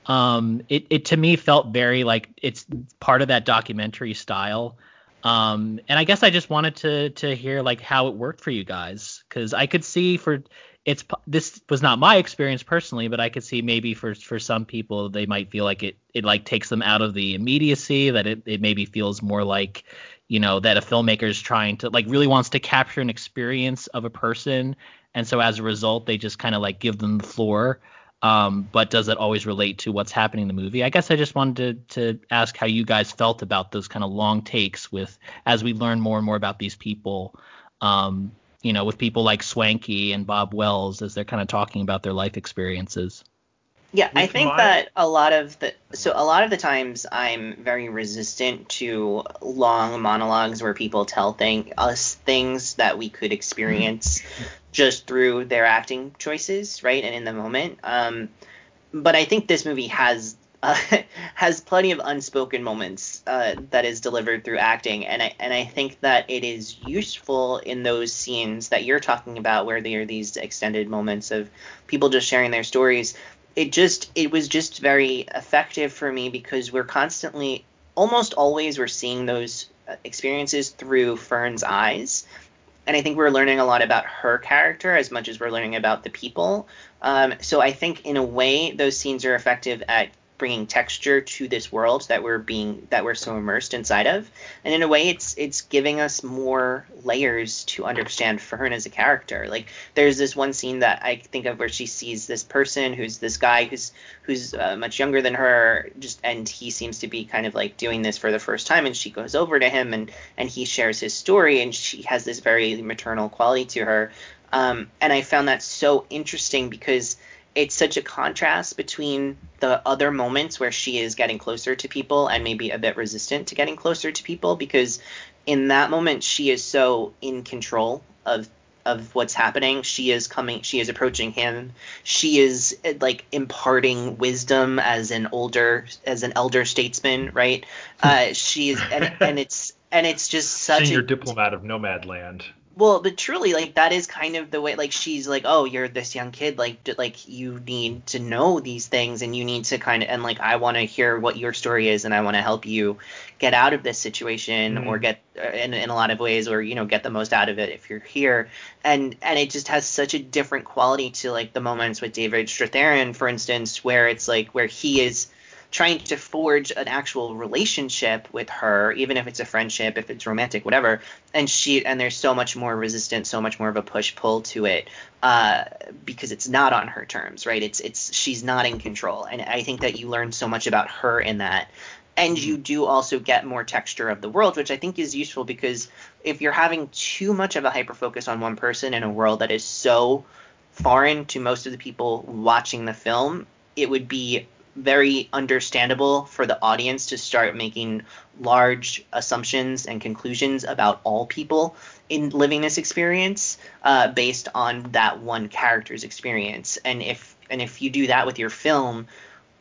A: Um, it, it to me felt very like it's part of that documentary style. Um, and I guess I just wanted to to hear like how it worked for you guys, because I could see for it's this was not my experience personally, but I could see maybe for for some people they might feel like it it like takes them out of the immediacy, that it, it maybe feels more like, you know, that a filmmaker is trying to like really wants to capture an experience of a person, and so as a result they just kind of like give them the floor. Um, but does it always relate to what's happening in the movie? I guess I just wanted to, to ask how you guys felt about those kind of long takes with as we learn more and more about these people, um, you know, with people like Swanky and Bob Wells as they're kind of talking about their life experiences.
B: Yeah, I
C: With
B: think
C: my
B: that a lot of the so a lot of the times I'm very resistant to long monologues where people tell thing us things that we could experience just through their acting choices, right? And in the moment. Um, but I think this movie has uh, has plenty of unspoken moments uh, that is delivered through acting, and I and I think that it is useful in those scenes that you're talking about, where there are these extended moments of people just sharing their stories. It just it was just very effective for me because we're constantly, almost always, we're seeing those uh, experiences through Fern's eyes, and I think we're learning a lot about her character as much as we're learning about the people. Um, so I think in a way those scenes are effective at bringing texture to this world that we're being that we're so immersed inside of, and in a way it's it's giving us more layers to understand Fern as a character. Like there's this one scene that I think of where she sees this person who's this guy who's who's uh, much younger than her, just and he seems to be kind of like doing this for the first time, and she goes over to him and and he shares his story, and she has this very maternal quality to her. Um, and I found that so interesting because it's such a contrast between the other moments where she is getting closer to people and maybe a bit resistant to getting closer to people, because in that moment she is so in control of of what's happening. She is coming, she is approaching him. She is like imparting wisdom as an older as an elder statesman, right? Uh, she is and, and it's and it's just such
C: senior
B: a
C: diplomat of Nomadland.
B: well, but truly, like that is kind of the way. Like she's like, oh, you're this young kid. Like, d- like you need to know these things, and you need to kind of, and like I want to hear what your story is, and I want to help you get out of this situation,
C: Mm.
B: or get uh, in in a lot of ways, or you know, get the most out of it if you're here. And and it just has such a different quality to like the moments with David Strathairn, for instance, where it's like where he is trying to forge an actual relationship with her, even if it's a friendship, if it's romantic, whatever. And she and there's so much more resistance, so much more of a push pull to it, uh, because it's not on her terms, right? It's it's she's not in control, and I think that you learn so much about her in that. And you do also get more texture of the world, which I think is useful because if you're having too much of a hyper focus on one person in a world that is so foreign to most of the people watching the film, it would be very understandable for the audience to start making large assumptions and conclusions about all people in living this experience uh, based on that one character's experience. And if and if you do that with your film,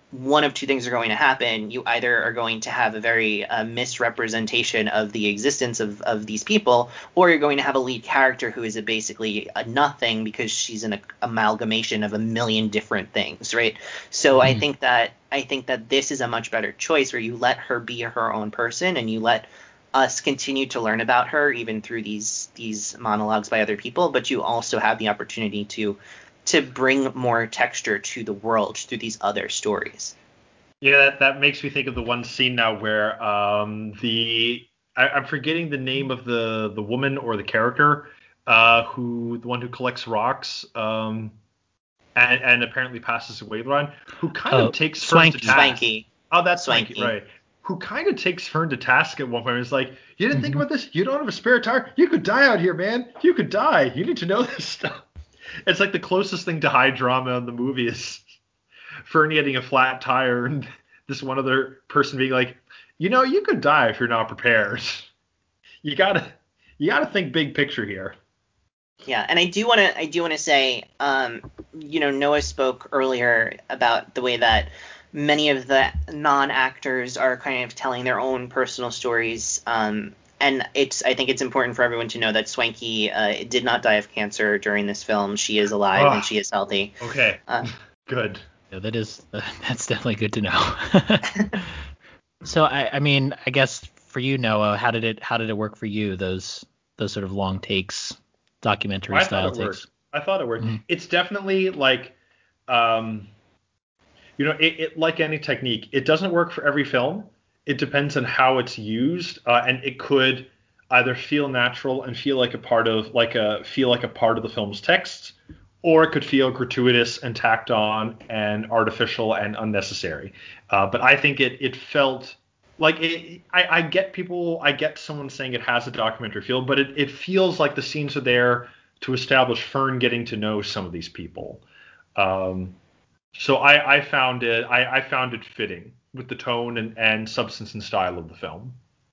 B: one of two things are going to happen. You either are going to have a very uh, misrepresentation of the existence of, of these people, or you're going to have a lead character who is a basically a nothing because she's an amalgamation of a million different things, right? So mm-hmm. I think that I think that this is a much better choice where you let her be her own person and you let us continue to learn about her even through these these monologues by other people, but you also have the opportunity to to bring more texture to the world through these other stories.
C: Yeah, that, that makes me think of the one scene now where um, the I, I'm forgetting the name of the the woman or the character uh, who the one who collects rocks um, and, and apparently passes away later on, who kind
A: oh,
C: of takes
A: Swanky.
C: Fern to task.
B: Swanky.
C: Oh, that's
B: Swanky.
C: Swanky, right? Who kind of takes Fern to task at one point. It's like, you didn't
A: Mm-hmm.
C: think about this? You don't have a spare tire? You could die out here, man. You could die. You need to know this stuff. It's like the closest thing to high drama in the movie is Fern getting a flat tire and this one other person being like, you know, you could die if you're not prepared. You gotta, you gotta think big picture here.
B: Yeah, and I do want to, I do want to say, um, you know, Noah spoke earlier about the way that many of the non-actors are kind of telling their own personal stories. Um, And it's I think it's important for everyone to know that Swanky uh, did not die of cancer during this film. She is alive oh, and she is healthy.
C: Okay. Uh, Good.
A: Yeah, that is that's definitely good to know. So I, I mean, I guess for you, Noah, how did it how did it work for you? Those those sort of long takes, documentary
C: I
A: style
C: thought it
A: takes.
C: Worked. I thought it worked.
A: Mm-hmm.
C: It's definitely like, um, you know, it, it like any technique, it doesn't work for every film. It depends on how it's used, uh, and it could either feel natural and feel like a part of like a feel like a part of the film's text, or it could feel gratuitous and tacked on and artificial and unnecessary. Uh, but I think it it felt like it. I, I get people. I get someone saying it has a documentary feel, but it, it feels like the scenes are there to establish Fern getting to know some of these people. Um, so I, I found it. I, I found it fitting with the tone and, and substance and style of the film.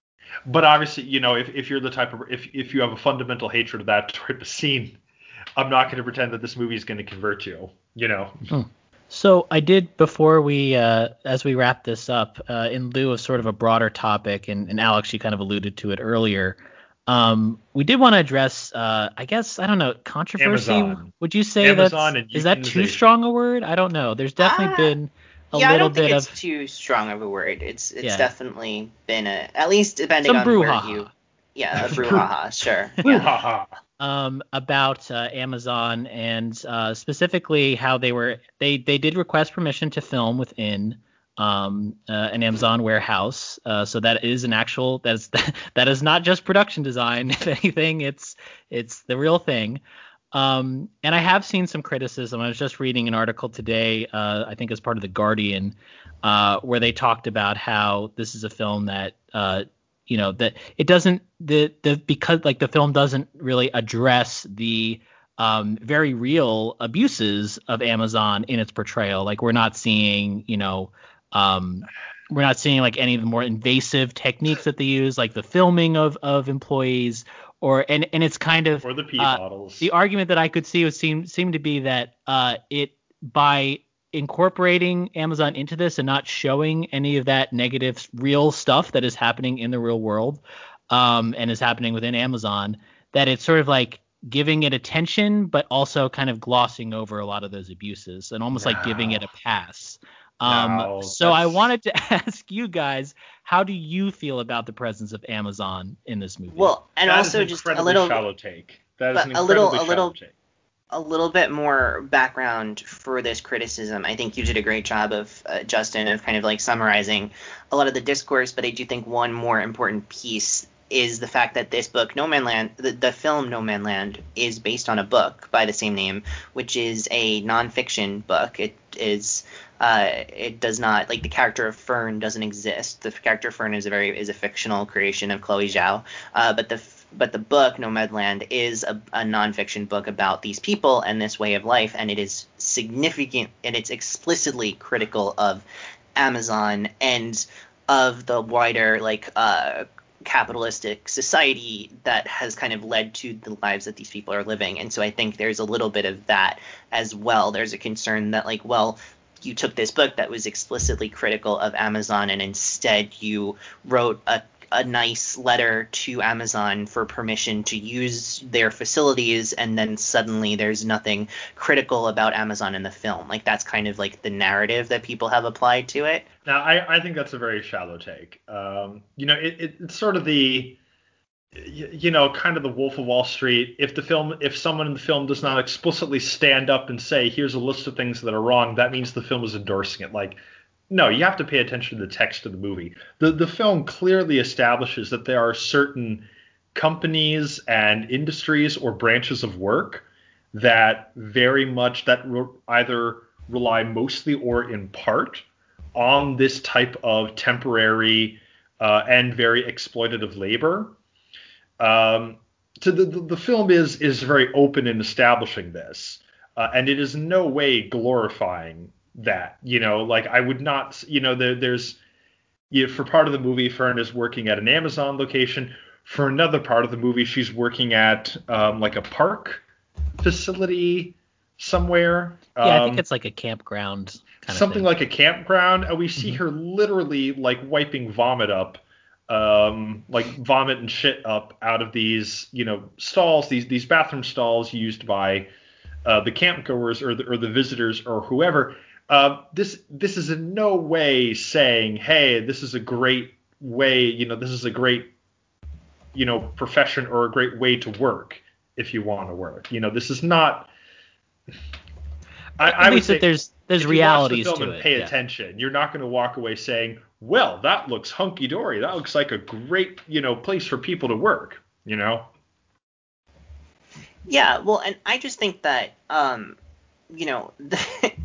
C: But obviously, you know, if, if you're the type of if if you have a fundamental hatred of that type of scene, I'm not going to pretend that this movie is going to convert you, you know.
A: Hmm. So I did before we uh, as we wrap this up, uh, in lieu of sort of a broader topic, and, and Alex, you kind of alluded to it earlier. Um, we did want to address, uh, I guess, I don't know, controversy.
C: Amazon.
A: Would you say
C: Amazon
A: that's is that too strong a word? I don't know. There's definitely
B: uh,
A: been a
B: yeah,
A: little
B: I don't think
A: bit
B: it's
A: of
B: too strong of a word. It's it's
A: yeah.
B: definitely been a at least depending
A: Some
B: on
A: brouhaha.
B: where you yeah a brouhaha sure
C: brouhaha.
A: Um, about uh, Amazon and uh, specifically how they were they they did request permission to film within um, uh, an Amazon warehouse. Uh, so that is an actual that is that is not just production design. If anything, it's it's the real thing. Um, and I have seen some criticism. I was just reading an article today, uh, I think as part of The Guardian, uh, where they talked about how this is a film that, uh, you know, that it doesn't the the because like the film doesn't really address the um, very real abuses of Amazon in its portrayal. Like we're not seeing, you know, um, we're not seeing like any of the more invasive techniques that they use, like the filming of of employees. Or and, and it's kind of
C: or the pee
A: uh,
C: bottles.
A: The argument that I could see would seem seem to be that uh, it by incorporating Amazon into this and not showing any of that negative real stuff that is happening in the real world um, and is happening within Amazon, that it's sort of like giving it attention, but also kind of glossing over a lot of those abuses and almost
C: no.
A: like giving it a pass. Um,
C: no,
A: so
C: that's...
A: I wanted to ask you guys, how do you feel about the presence of Amazon in this movie?
B: Well, and
C: that
B: also
C: is an
B: just
C: incredibly
B: a little
C: shallow take. That is an
B: a
C: incredibly
B: little, a
C: shallow
B: little,
C: take.
B: A little bit more background for this criticism. I think you did a great job of uh, Justin of kind of like summarizing a lot of the discourse, but I do think one more important piece is the fact that this book, No Man Land, the, the film No Man Land, is based on a book by the same name, which is a nonfiction book. It is, uh, it does not, like the character of Fern doesn't exist. The character of Fern is a very is a fictional creation of Chloe Zhao, uh, but the but the book Nomadland is a, a nonfiction book about these people and this way of life, and it is significant and it's explicitly critical of Amazon and of the wider like uh capitalistic society that has kind of led to the lives that these people are living. And so I think there's a little bit of that as well. There's a concern that like, well, you took this book that was explicitly critical of Amazon and instead you wrote a a nice letter to Amazon for permission to use their facilities, and then suddenly there's nothing critical about Amazon in the film. Like, that's kind of like the narrative that people have applied to it.
C: Now, I, I think that's a very shallow take. Um, you know, it, it, it's sort of the, you know, kind of the Wolf of Wall Street. If the film, if someone in the film does not explicitly stand up and say, here's a list of things that are wrong, that means the film is endorsing it. Like, no, you have to pay attention to the text of the movie. The the film clearly establishes that there are certain companies and industries or branches of work that very much that re- either rely mostly or in part on this type of temporary uh, and very exploitative labor. Um, so the, the the film is is very open in establishing this, uh, and it is in no way glorifying that. You know, like I would not, you know, there, there's, you know, for part of the movie, Fern is working at an Amazon location. For another part of the movie, she's working at um, like a park facility somewhere.
A: Yeah,
C: um,
A: I think it's like a campground kind
C: something
A: of thing.
C: like a campground, and we see
A: Mhm.
C: her literally like wiping vomit up, um, like vomit and shit up out of these, you know, stalls, these these bathroom stalls used by uh, the campgoers or the or the visitors or whoever. Uh, this this is in no way saying, hey, this is a great way, you know, this is a great, you know, profession or a great way to work if you want to work. You know, this is not. I,
A: At
C: I would
A: least that
C: say
A: there's there's
C: if you watch the
A: realities
C: film
A: to
C: and
A: it.
C: pay
A: Yeah.
C: attention, you're not going to walk away saying, well, that looks hunky dory. That looks like a great, you know, place for people to work. You know.
B: Yeah, well, and I just think that, um, you know, the,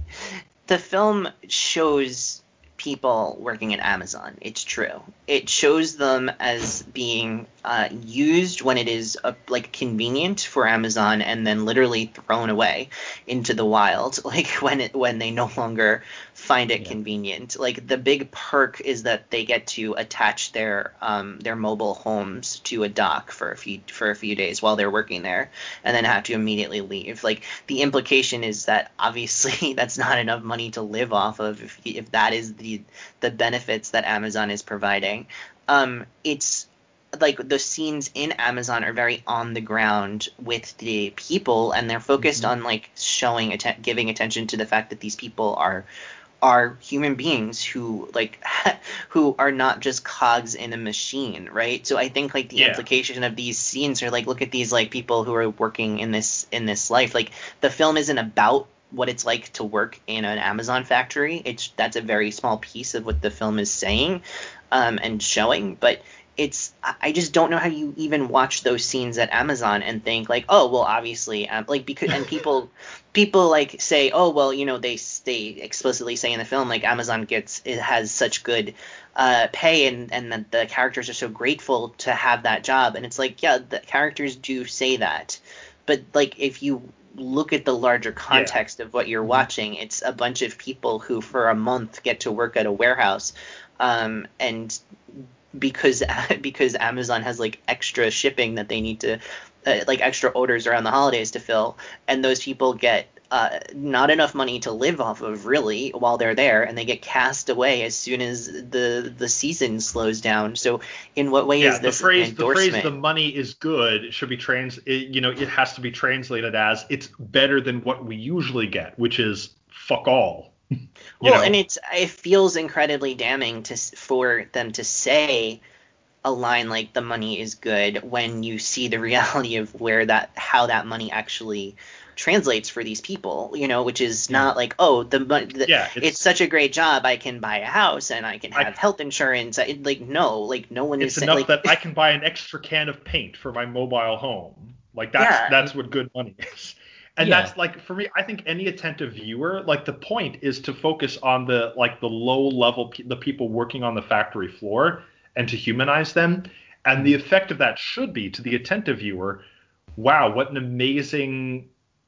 B: the film shows people working at Amazon. It's true. It shows them as being uh, used when it is uh, like convenient for Amazon, and then literally thrown away into the wild, like when it when they no longer find it
A: Yeah.
B: convenient. Like, the big perk is that they get to attach their um, their mobile homes to a dock for a few for a few days while they're working there, and then have to immediately leave. Like, the implication is that obviously that's not enough money to live off of if if that is the the benefits that Amazon is providing. Um, it's like the scenes in Amazon are very on the ground with the people, and they're focused
C: Mhm.
B: on like showing atten- giving attention to the fact that these people are are human beings who like who are not just cogs in a machine, right? So I think like the
C: Yeah.
B: implication of these scenes are like, look at these like people who are working in this in this life. Like, the film isn't about what it's like to work in an Amazon factory. It's that's a very small piece of what the film is saying um, and showing, but it's I just don't know how you even watch those scenes at Amazon and think like, oh well, obviously um, like because and people people like say, oh well, you know, they they explicitly say in the film like Amazon gets it has such good uh, pay, and and that the characters are so grateful to have that job, and it's like, yeah, the characters do say that, but like if you look at the larger context of what you're
C: Mhm.
B: watching, it's a bunch of people who for a month get to work at a warehouse, um, and because because Amazon has like extra shipping that they need to uh, like extra orders around the holidays to fill, and those people get uh, not enough money to live off of really while they're there, and they get cast away as soon as the the season slows down. So in what way
C: Yeah,
B: is
C: the
B: this an
C: phrase the phrase
B: endorsement?
C: the money is good should be trans it, you know, it has to be translated as it's better than what we usually get, which is fuck all. You
B: Well, and
C: know.
B: it's it feels incredibly damning to s- for them to say a line like the money is good when you see the reality of where that how that money actually translates for these people, you know, which is
C: Mm.
B: not like, oh, the, mon- the
C: Yeah,
B: it's
C: it's
B: such a great job, I can buy a house and I can
C: I
B: have health insurance. It, like, no, like no one is
C: it's
B: sa-
C: enough
B: like
C: that I can buy an extra can of paint for my mobile home. Like that's
B: yeah.
C: that's what good money is. And
A: Yeah.
C: that's like for me, I think any attentive viewer, like the point is to focus on the like the low level pe- the people working on the factory floor and to humanize them. And the effect of that should be to the attentive viewer, wow, what an amazing,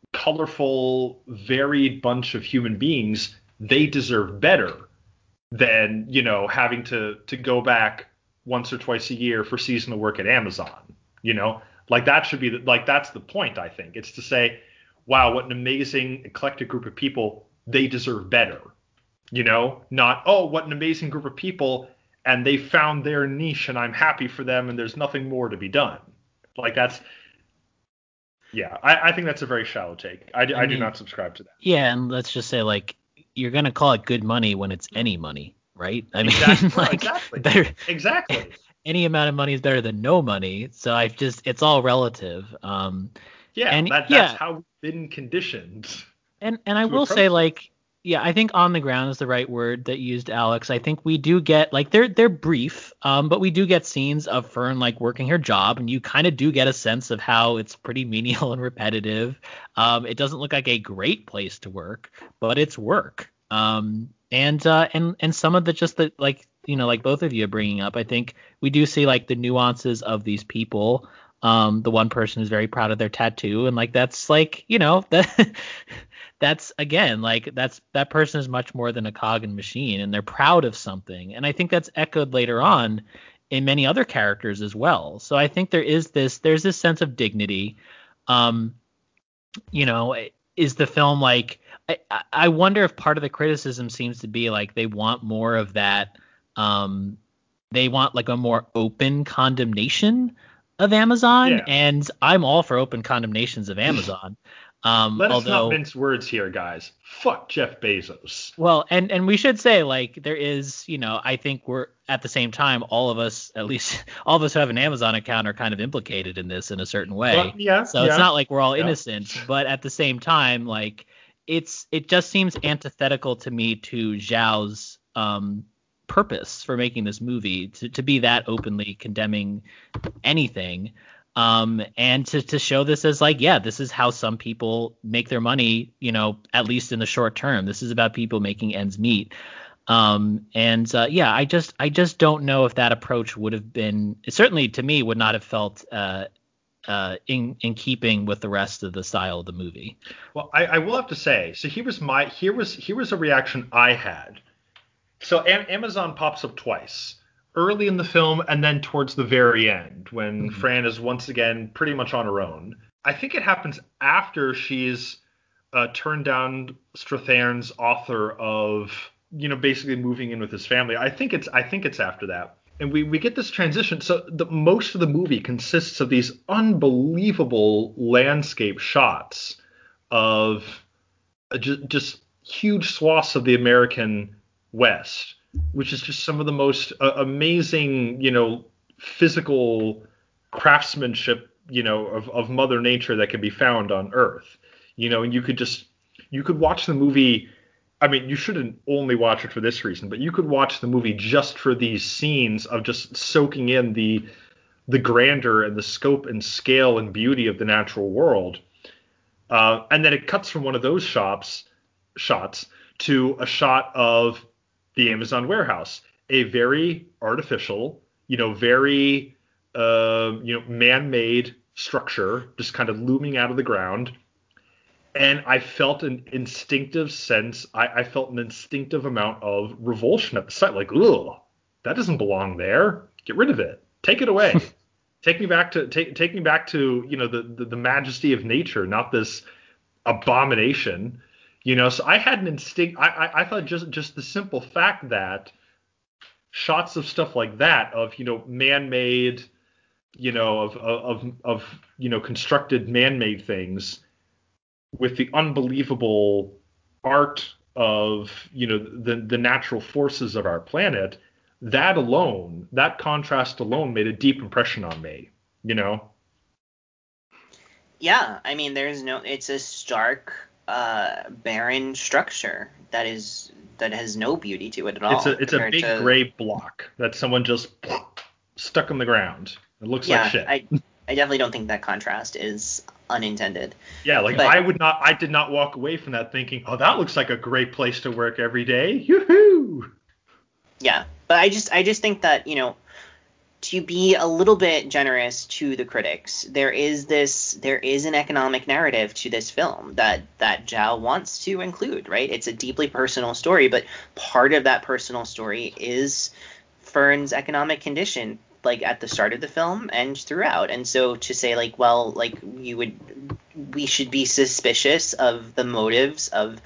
C: colorful, varied bunch of human beings. They deserve better than, you know, having to to go back once or twice a year for seasonal work at Amazon. You know, like that should be the, like that's the point. I think it's to say, wow, what an amazing eclectic group of people. They deserve better. You know, not, oh, what an amazing group of people, and they found their niche, and I'm happy for them, and there's nothing more to be done. Like, that's, yeah, I, I think that's a very shallow take. I, do,
A: I
C: I do
A: mean,
C: not subscribe to that.
A: Yeah, and let's just say like you're gonna call it good money when it's any money, right? I mean,
C: Exactly. No,
A: like
C: exactly.
A: better,
C: Exactly.
A: any amount of money is better than no money. So I just it's all relative. Um,
C: Yeah,
A: and
C: that that's
A: yeah,
C: how we've been conditioned
A: and and I
C: to
A: will say
C: approach it.
A: like yeah, I think on the ground is the right word that you used, Alex. I think we do get like they're they're brief, um, but we do get scenes of Fern like working her job, and you kind of do get a sense of how it's pretty menial and repetitive. Um, it doesn't look like a great place to work, but it's work. Um, and uh, and and some of the just the like you know like both of you are bringing up, I think we do see like the nuances of these people. Um, the one person is very proud of their tattoo, and like that's like you know that that's again like that's that person is much more than a cog and machine, and they're proud of something, and I think that's echoed later on in many other characters as well. So I think there is this there's this sense of dignity. Um, you know, is the film like I, I wonder if part of the criticism seems to be like they want more of that. Um, they want like a more open condemnation of Amazon,
C: Yeah.
A: and I'm all for open condemnations of Amazon. Um,
C: Let us not
A: although
C: mince words here, guys. Fuck Jeff Bezos.
A: Well, and and we should say like there is, you know, I think we're at the same time all of us, at least all of us who have an Amazon account are kind of implicated in this in a certain
C: Well,
A: way.
C: yeah,
A: So it's
C: yeah,
A: not like we're all
C: yeah.
A: innocent, but at the same time like it's it just seems antithetical to me to Zhao's um purpose for making this movie to, to be that openly condemning anything, um and to to show this as like yeah this is how some people make their money, you know, at least in the short term. This is about people making ends meet. Um and uh, yeah i just i just don't know if that approach would have been, certainly to me would not have felt uh uh in in keeping with the rest of the style of the movie.
C: Well, I, I will have to say, so here was my here was here was a reaction I had. So Am- Amazon pops up twice, early in the film and then towards the very end when
A: Mhm.
C: Fran is once again pretty much on her own. I think it happens after she's uh, turned down Strathairn's offer of, you know, basically moving in with his family. I think it's I think it's after that. And we, we get this transition. So the most of the movie consists of these unbelievable landscape shots of uh, just, just huge swaths of the American West, which is just some of the most uh, amazing, you know, physical craftsmanship, you know, of, of Mother Nature that can be found on Earth. You know, and you could just you could watch the movie. I mean, you shouldn't only watch it for this reason, but you could watch the movie just for these scenes of just soaking in the the grandeur and the scope and scale and beauty of the natural world. Uh, and then it cuts from one of those shops shots to a shot of the Amazon warehouse, a very artificial, you know, very uh, you know, man-made structure just kind of looming out of the ground. And I felt an instinctive sense. I, I felt an instinctive amount of revulsion at the sight. Like, ugh, that doesn't belong there. Get rid of it. Take it away. Take me back to take take me back to you know the, the the majesty of nature, not this abomination. You know, so I had an instinct. I, I I thought just just the simple fact that shots of stuff like that, of you know man-made, you know of of of you know constructed man-made things with the unbelievable art of you know the the natural forces of our planet, that alone, that contrast alone made a deep impression on me, you know.
B: Yeah, I mean, there's no. It's a stark, uh, barren structure that is that has no beauty to it at
C: It's a
B: all
C: it's a
B: compared
C: big
B: to.
C: gray block that someone just stuck in the ground. It looks like
B: Yeah,
C: shit.
B: I I definitely don't think that contrast is unintended.
C: Yeah, like
B: But
C: I would not I did not walk away from that thinking, "Oh, that looks like a great place to work every day." Yoo-hoo!
B: yeah, but I just I just think that, you know, to be a little bit generous to the critics, there is this there is an economic narrative to this film that that Zhao wants to include, right? It's a deeply personal story, but part of that personal story is Fern's economic condition, like at the start of the film and throughout. And so to say like, well, like you would we should be suspicious of the motives of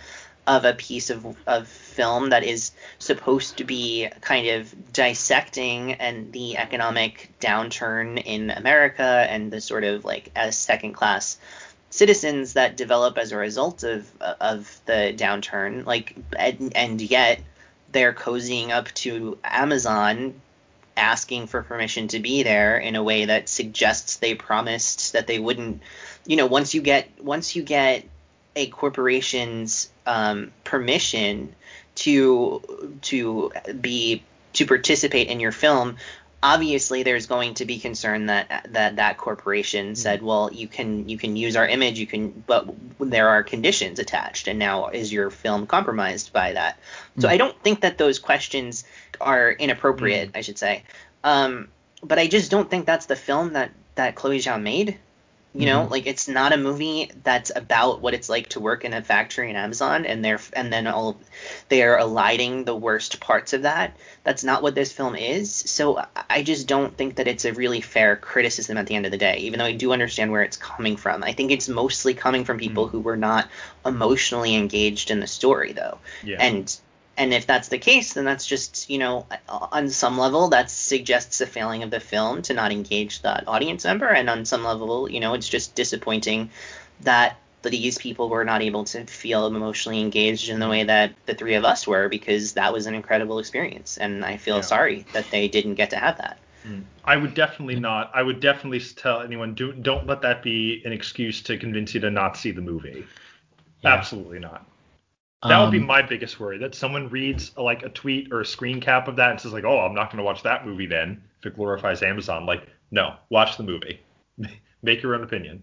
B: of a piece of of film that is supposed to be kind of dissecting and the economic downturn in America and the sort of like as second class citizens that develop as a result of of the downturn, like and, and yet they're cozying up to Amazon asking for permission to be there in a way that suggests they promised that they wouldn't, you know, once you get once you get a corporation's um, permission to to be to participate in your film, obviously there's going to be concern that that that corporation said, well, you can you can use our image, you can, but there are conditions attached, and now is your film compromised by that? Mm. So I don't think that those questions are inappropriate, mm. I should say. Um, but I just don't think that's the film that that Chloe Zhao made. You know, mm-hmm. like it's not a movie that's about what it's like to work in a factory in Amazon, and they're and then all they are eliding the worst parts of that. That's not what this film is. So I just don't think that it's a really fair criticism at the end of the day, even though I do understand where it's coming from. I think it's mostly coming from people mm-hmm. who were not emotionally engaged in the story, though.
C: Yeah.
B: And And if that's the case, then that's just, you know, on some level, that suggests a failing of the film to not engage that audience member. And on some level, you know, it's just disappointing that these people were not able to feel emotionally engaged in the way that the three of us were, because that was an incredible experience. And I feel yeah. sorry that they didn't get to have that.
C: I would definitely not. I would definitely tell anyone, do, don't let that be an excuse to convince you to not see the movie. Yeah. Absolutely not. That would be my biggest worry, that someone reads like a tweet or a screen cap of that and says like, oh, I'm not going to watch that movie then if it glorifies Amazon. Like, no, watch the movie. Make your own opinion.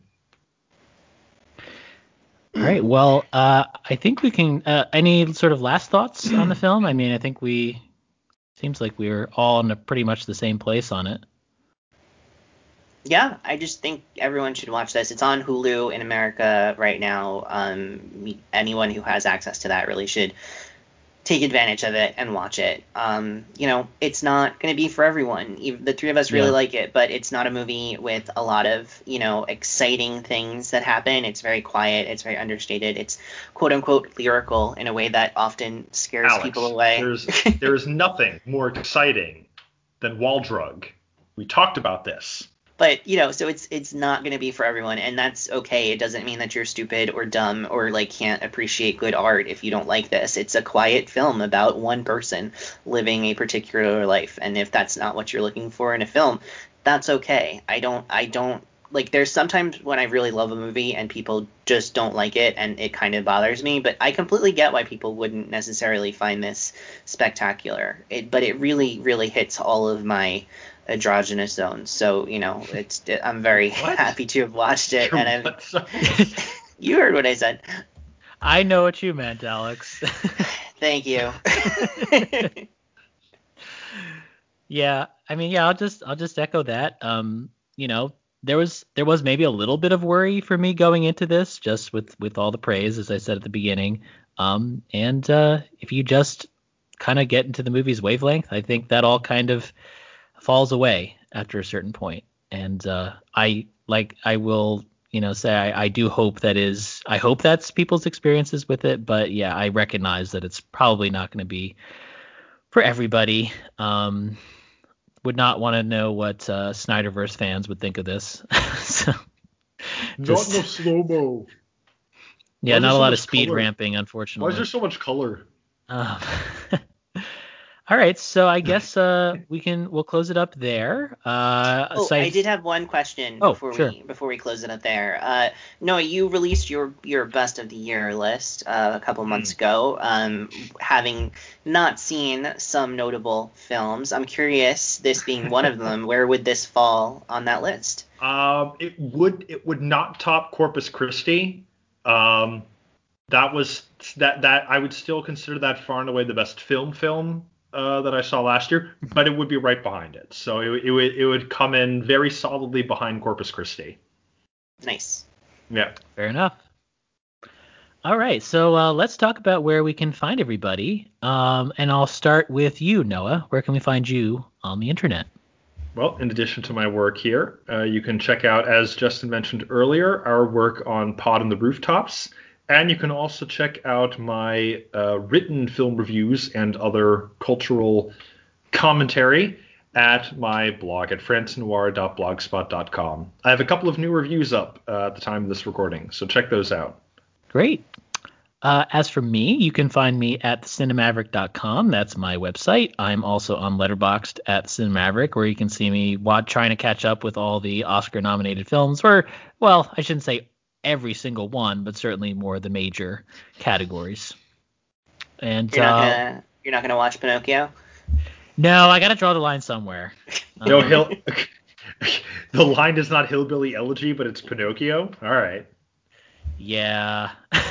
A: All right. Well, uh, I think we can. Uh, any sort of last thoughts on the film? I mean, I think we seems like we were all in a pretty much the same place on it.
B: Yeah, I just think everyone should watch this. It's on Hulu in America right now. Um, anyone who has access to that really should take advantage of it and watch it. Um, you know, it's not going to be for everyone. Even the three of us really yeah. like it, but it's not a movie with a lot of, you know, exciting things that happen. It's very quiet. It's very understated. It's quote unquote lyrical in a way that often scares
C: Alex,
B: people away.
C: There's there's nothing more exciting than Wall Drug. We talked about this.
B: But, you know, so it's it's not going to be for everyone, and that's okay. It doesn't mean that you're stupid or dumb or, like, can't appreciate good art if you don't like this. It's a quiet film about one person living a particular life, and if that's not what you're looking for in a film, that's okay. I don't, I don't, like, there's sometimes when I really love a movie and people just don't like it, and it kind of bothers me, but I completely get why people wouldn't necessarily find this spectacular. It, but it really, really hits all of my androgynous zones, so you know it's I'm very what? happy to have watched it. You're and I've, you heard what I said.
A: I know what you meant, Alex.
B: Thank you.
A: Yeah, I mean, yeah, I'll just I'll just echo that. Um, you know, there was there was maybe a little bit of worry for me going into this, just with with all the praise, as I said at the beginning. Um, and uh, if you just kind of get into the movie's wavelength, I think that all kind of falls away after a certain point. And uh, I like I will, you know, say I, I do hope that is I hope that's people's experiences with it. But yeah, I recognize that it's probably not going to be for everybody. Um, would not want to know what uh, Snyderverse fans would think of this. so,
C: just, not enough slow mo.
A: Yeah, not a so lot of speed color? ramping, unfortunately.
C: Why is there so much color?
A: Um, All right, so I guess uh, we can we'll close it up there. Uh,
B: oh, aside... I did have one question
A: oh,
B: before
A: sure.
B: we before we close it up there. Uh, Noah, you released your your best of the year list uh, a couple months mm. ago. Um, having not seen some notable films, I'm curious. This being one of them, where would this fall on that list?
C: Um, it would it would not top Corpus Christi. Um, that was that that I would still consider that far and away the best film film. Uh, that I saw last year, but it would be right behind it. So it, it would it would come in very solidly behind Corpus Christi.
B: Nice.
C: Yeah.
A: Fair enough. All right, so uh, let's talk about where we can find everybody. Um, and I'll start with you, Noah. Where can we find you on the internet?
C: Well, in addition to my work here, uh, you can check out, as Justin mentioned earlier, our work on Pod on the Rooftops. And you can also check out my uh, written film reviews and other cultural commentary at my blog at franconoir dot blogspot dot com. I have a couple of new reviews up uh, at the time of this recording, so check those out.
A: Great. Uh, as for me, you can find me at cinemaverick dot com. That's my website. I'm also on Letterboxd at Cinemaverick, where you can see me watch, trying to catch up with all the Oscar-nominated films, or, well, I shouldn't say every single one, but certainly more of the major categories. And
B: You're not
A: uh,
B: gonna you're not gonna watch Pinocchio?
A: No, I gotta draw the line somewhere.
C: No,
A: Um,
C: hill. The line is not Hillbilly Elegy, but it's Pinocchio. All right.
A: Yeah.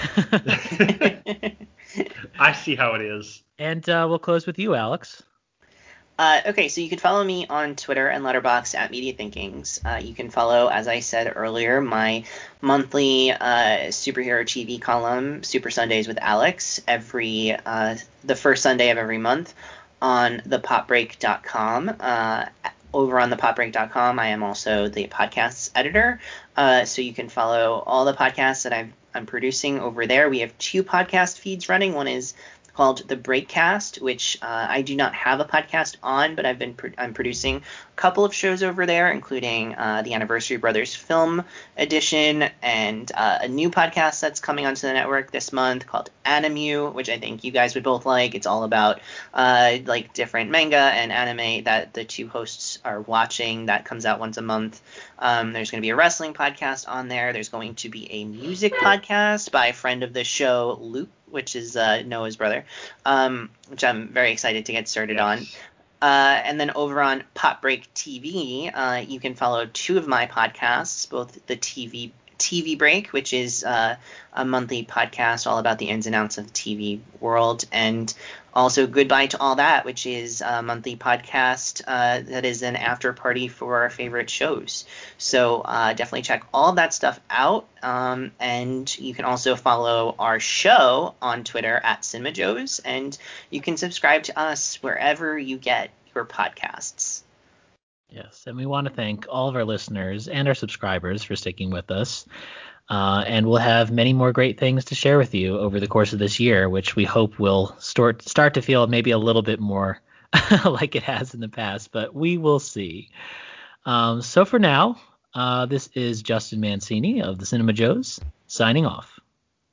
C: I see how it is.
A: And uh, we'll close with you, Alex.
B: Uh, okay, so you can follow me on Twitter and Letterboxd at Media Thinkings. Uh, you can follow, as I said earlier, my monthly uh, superhero T V column, Super Sundays with Alex, every uh, the first Sunday of every month on the pop break dot com. Uh, over on the pop break dot com, I am also the podcasts editor, uh, so you can follow all the podcasts that I've, I'm producing over there. We have two podcast feeds running. One is called The Breakcast, which uh, I do not have a podcast on, but I've been pro- I'm producing a couple of shows over there, including uh, the Anniversary Brothers Film Edition and uh, a new podcast that's coming onto the network this month called Animu, which I think you guys would both like. It's all about uh, like different manga and anime that the two hosts are watching. That comes out once a month. Um, there's going to be a wrestling podcast on there. There's going to be a music podcast by a friend of the show, Luke, which is uh, Noah's brother, um, which I'm very excited to get started
C: Yes.
B: on. Uh, and then over on Pop Break T V, uh, you can follow two of my podcasts, both the T V T V Break, which is uh, a monthly podcast all about the ins and outs of the T V world, and also Goodbye to All That, which is a monthly podcast uh, that is an after party for our favorite shows. So uh, definitely check all of that stuff out. Um, and you can also follow our show on Twitter at CinemaJoes, and you can subscribe to us wherever you get your podcasts.
A: Yes, and we want to thank all of our listeners and our subscribers for sticking with us. Uh, and we'll have many more great things to share with you over the course of this year, which we hope will start start to feel maybe a little bit more like it has in the past, but we will see. Um, so for now, uh, this is Justin Mancini of the Cinema Joes signing off.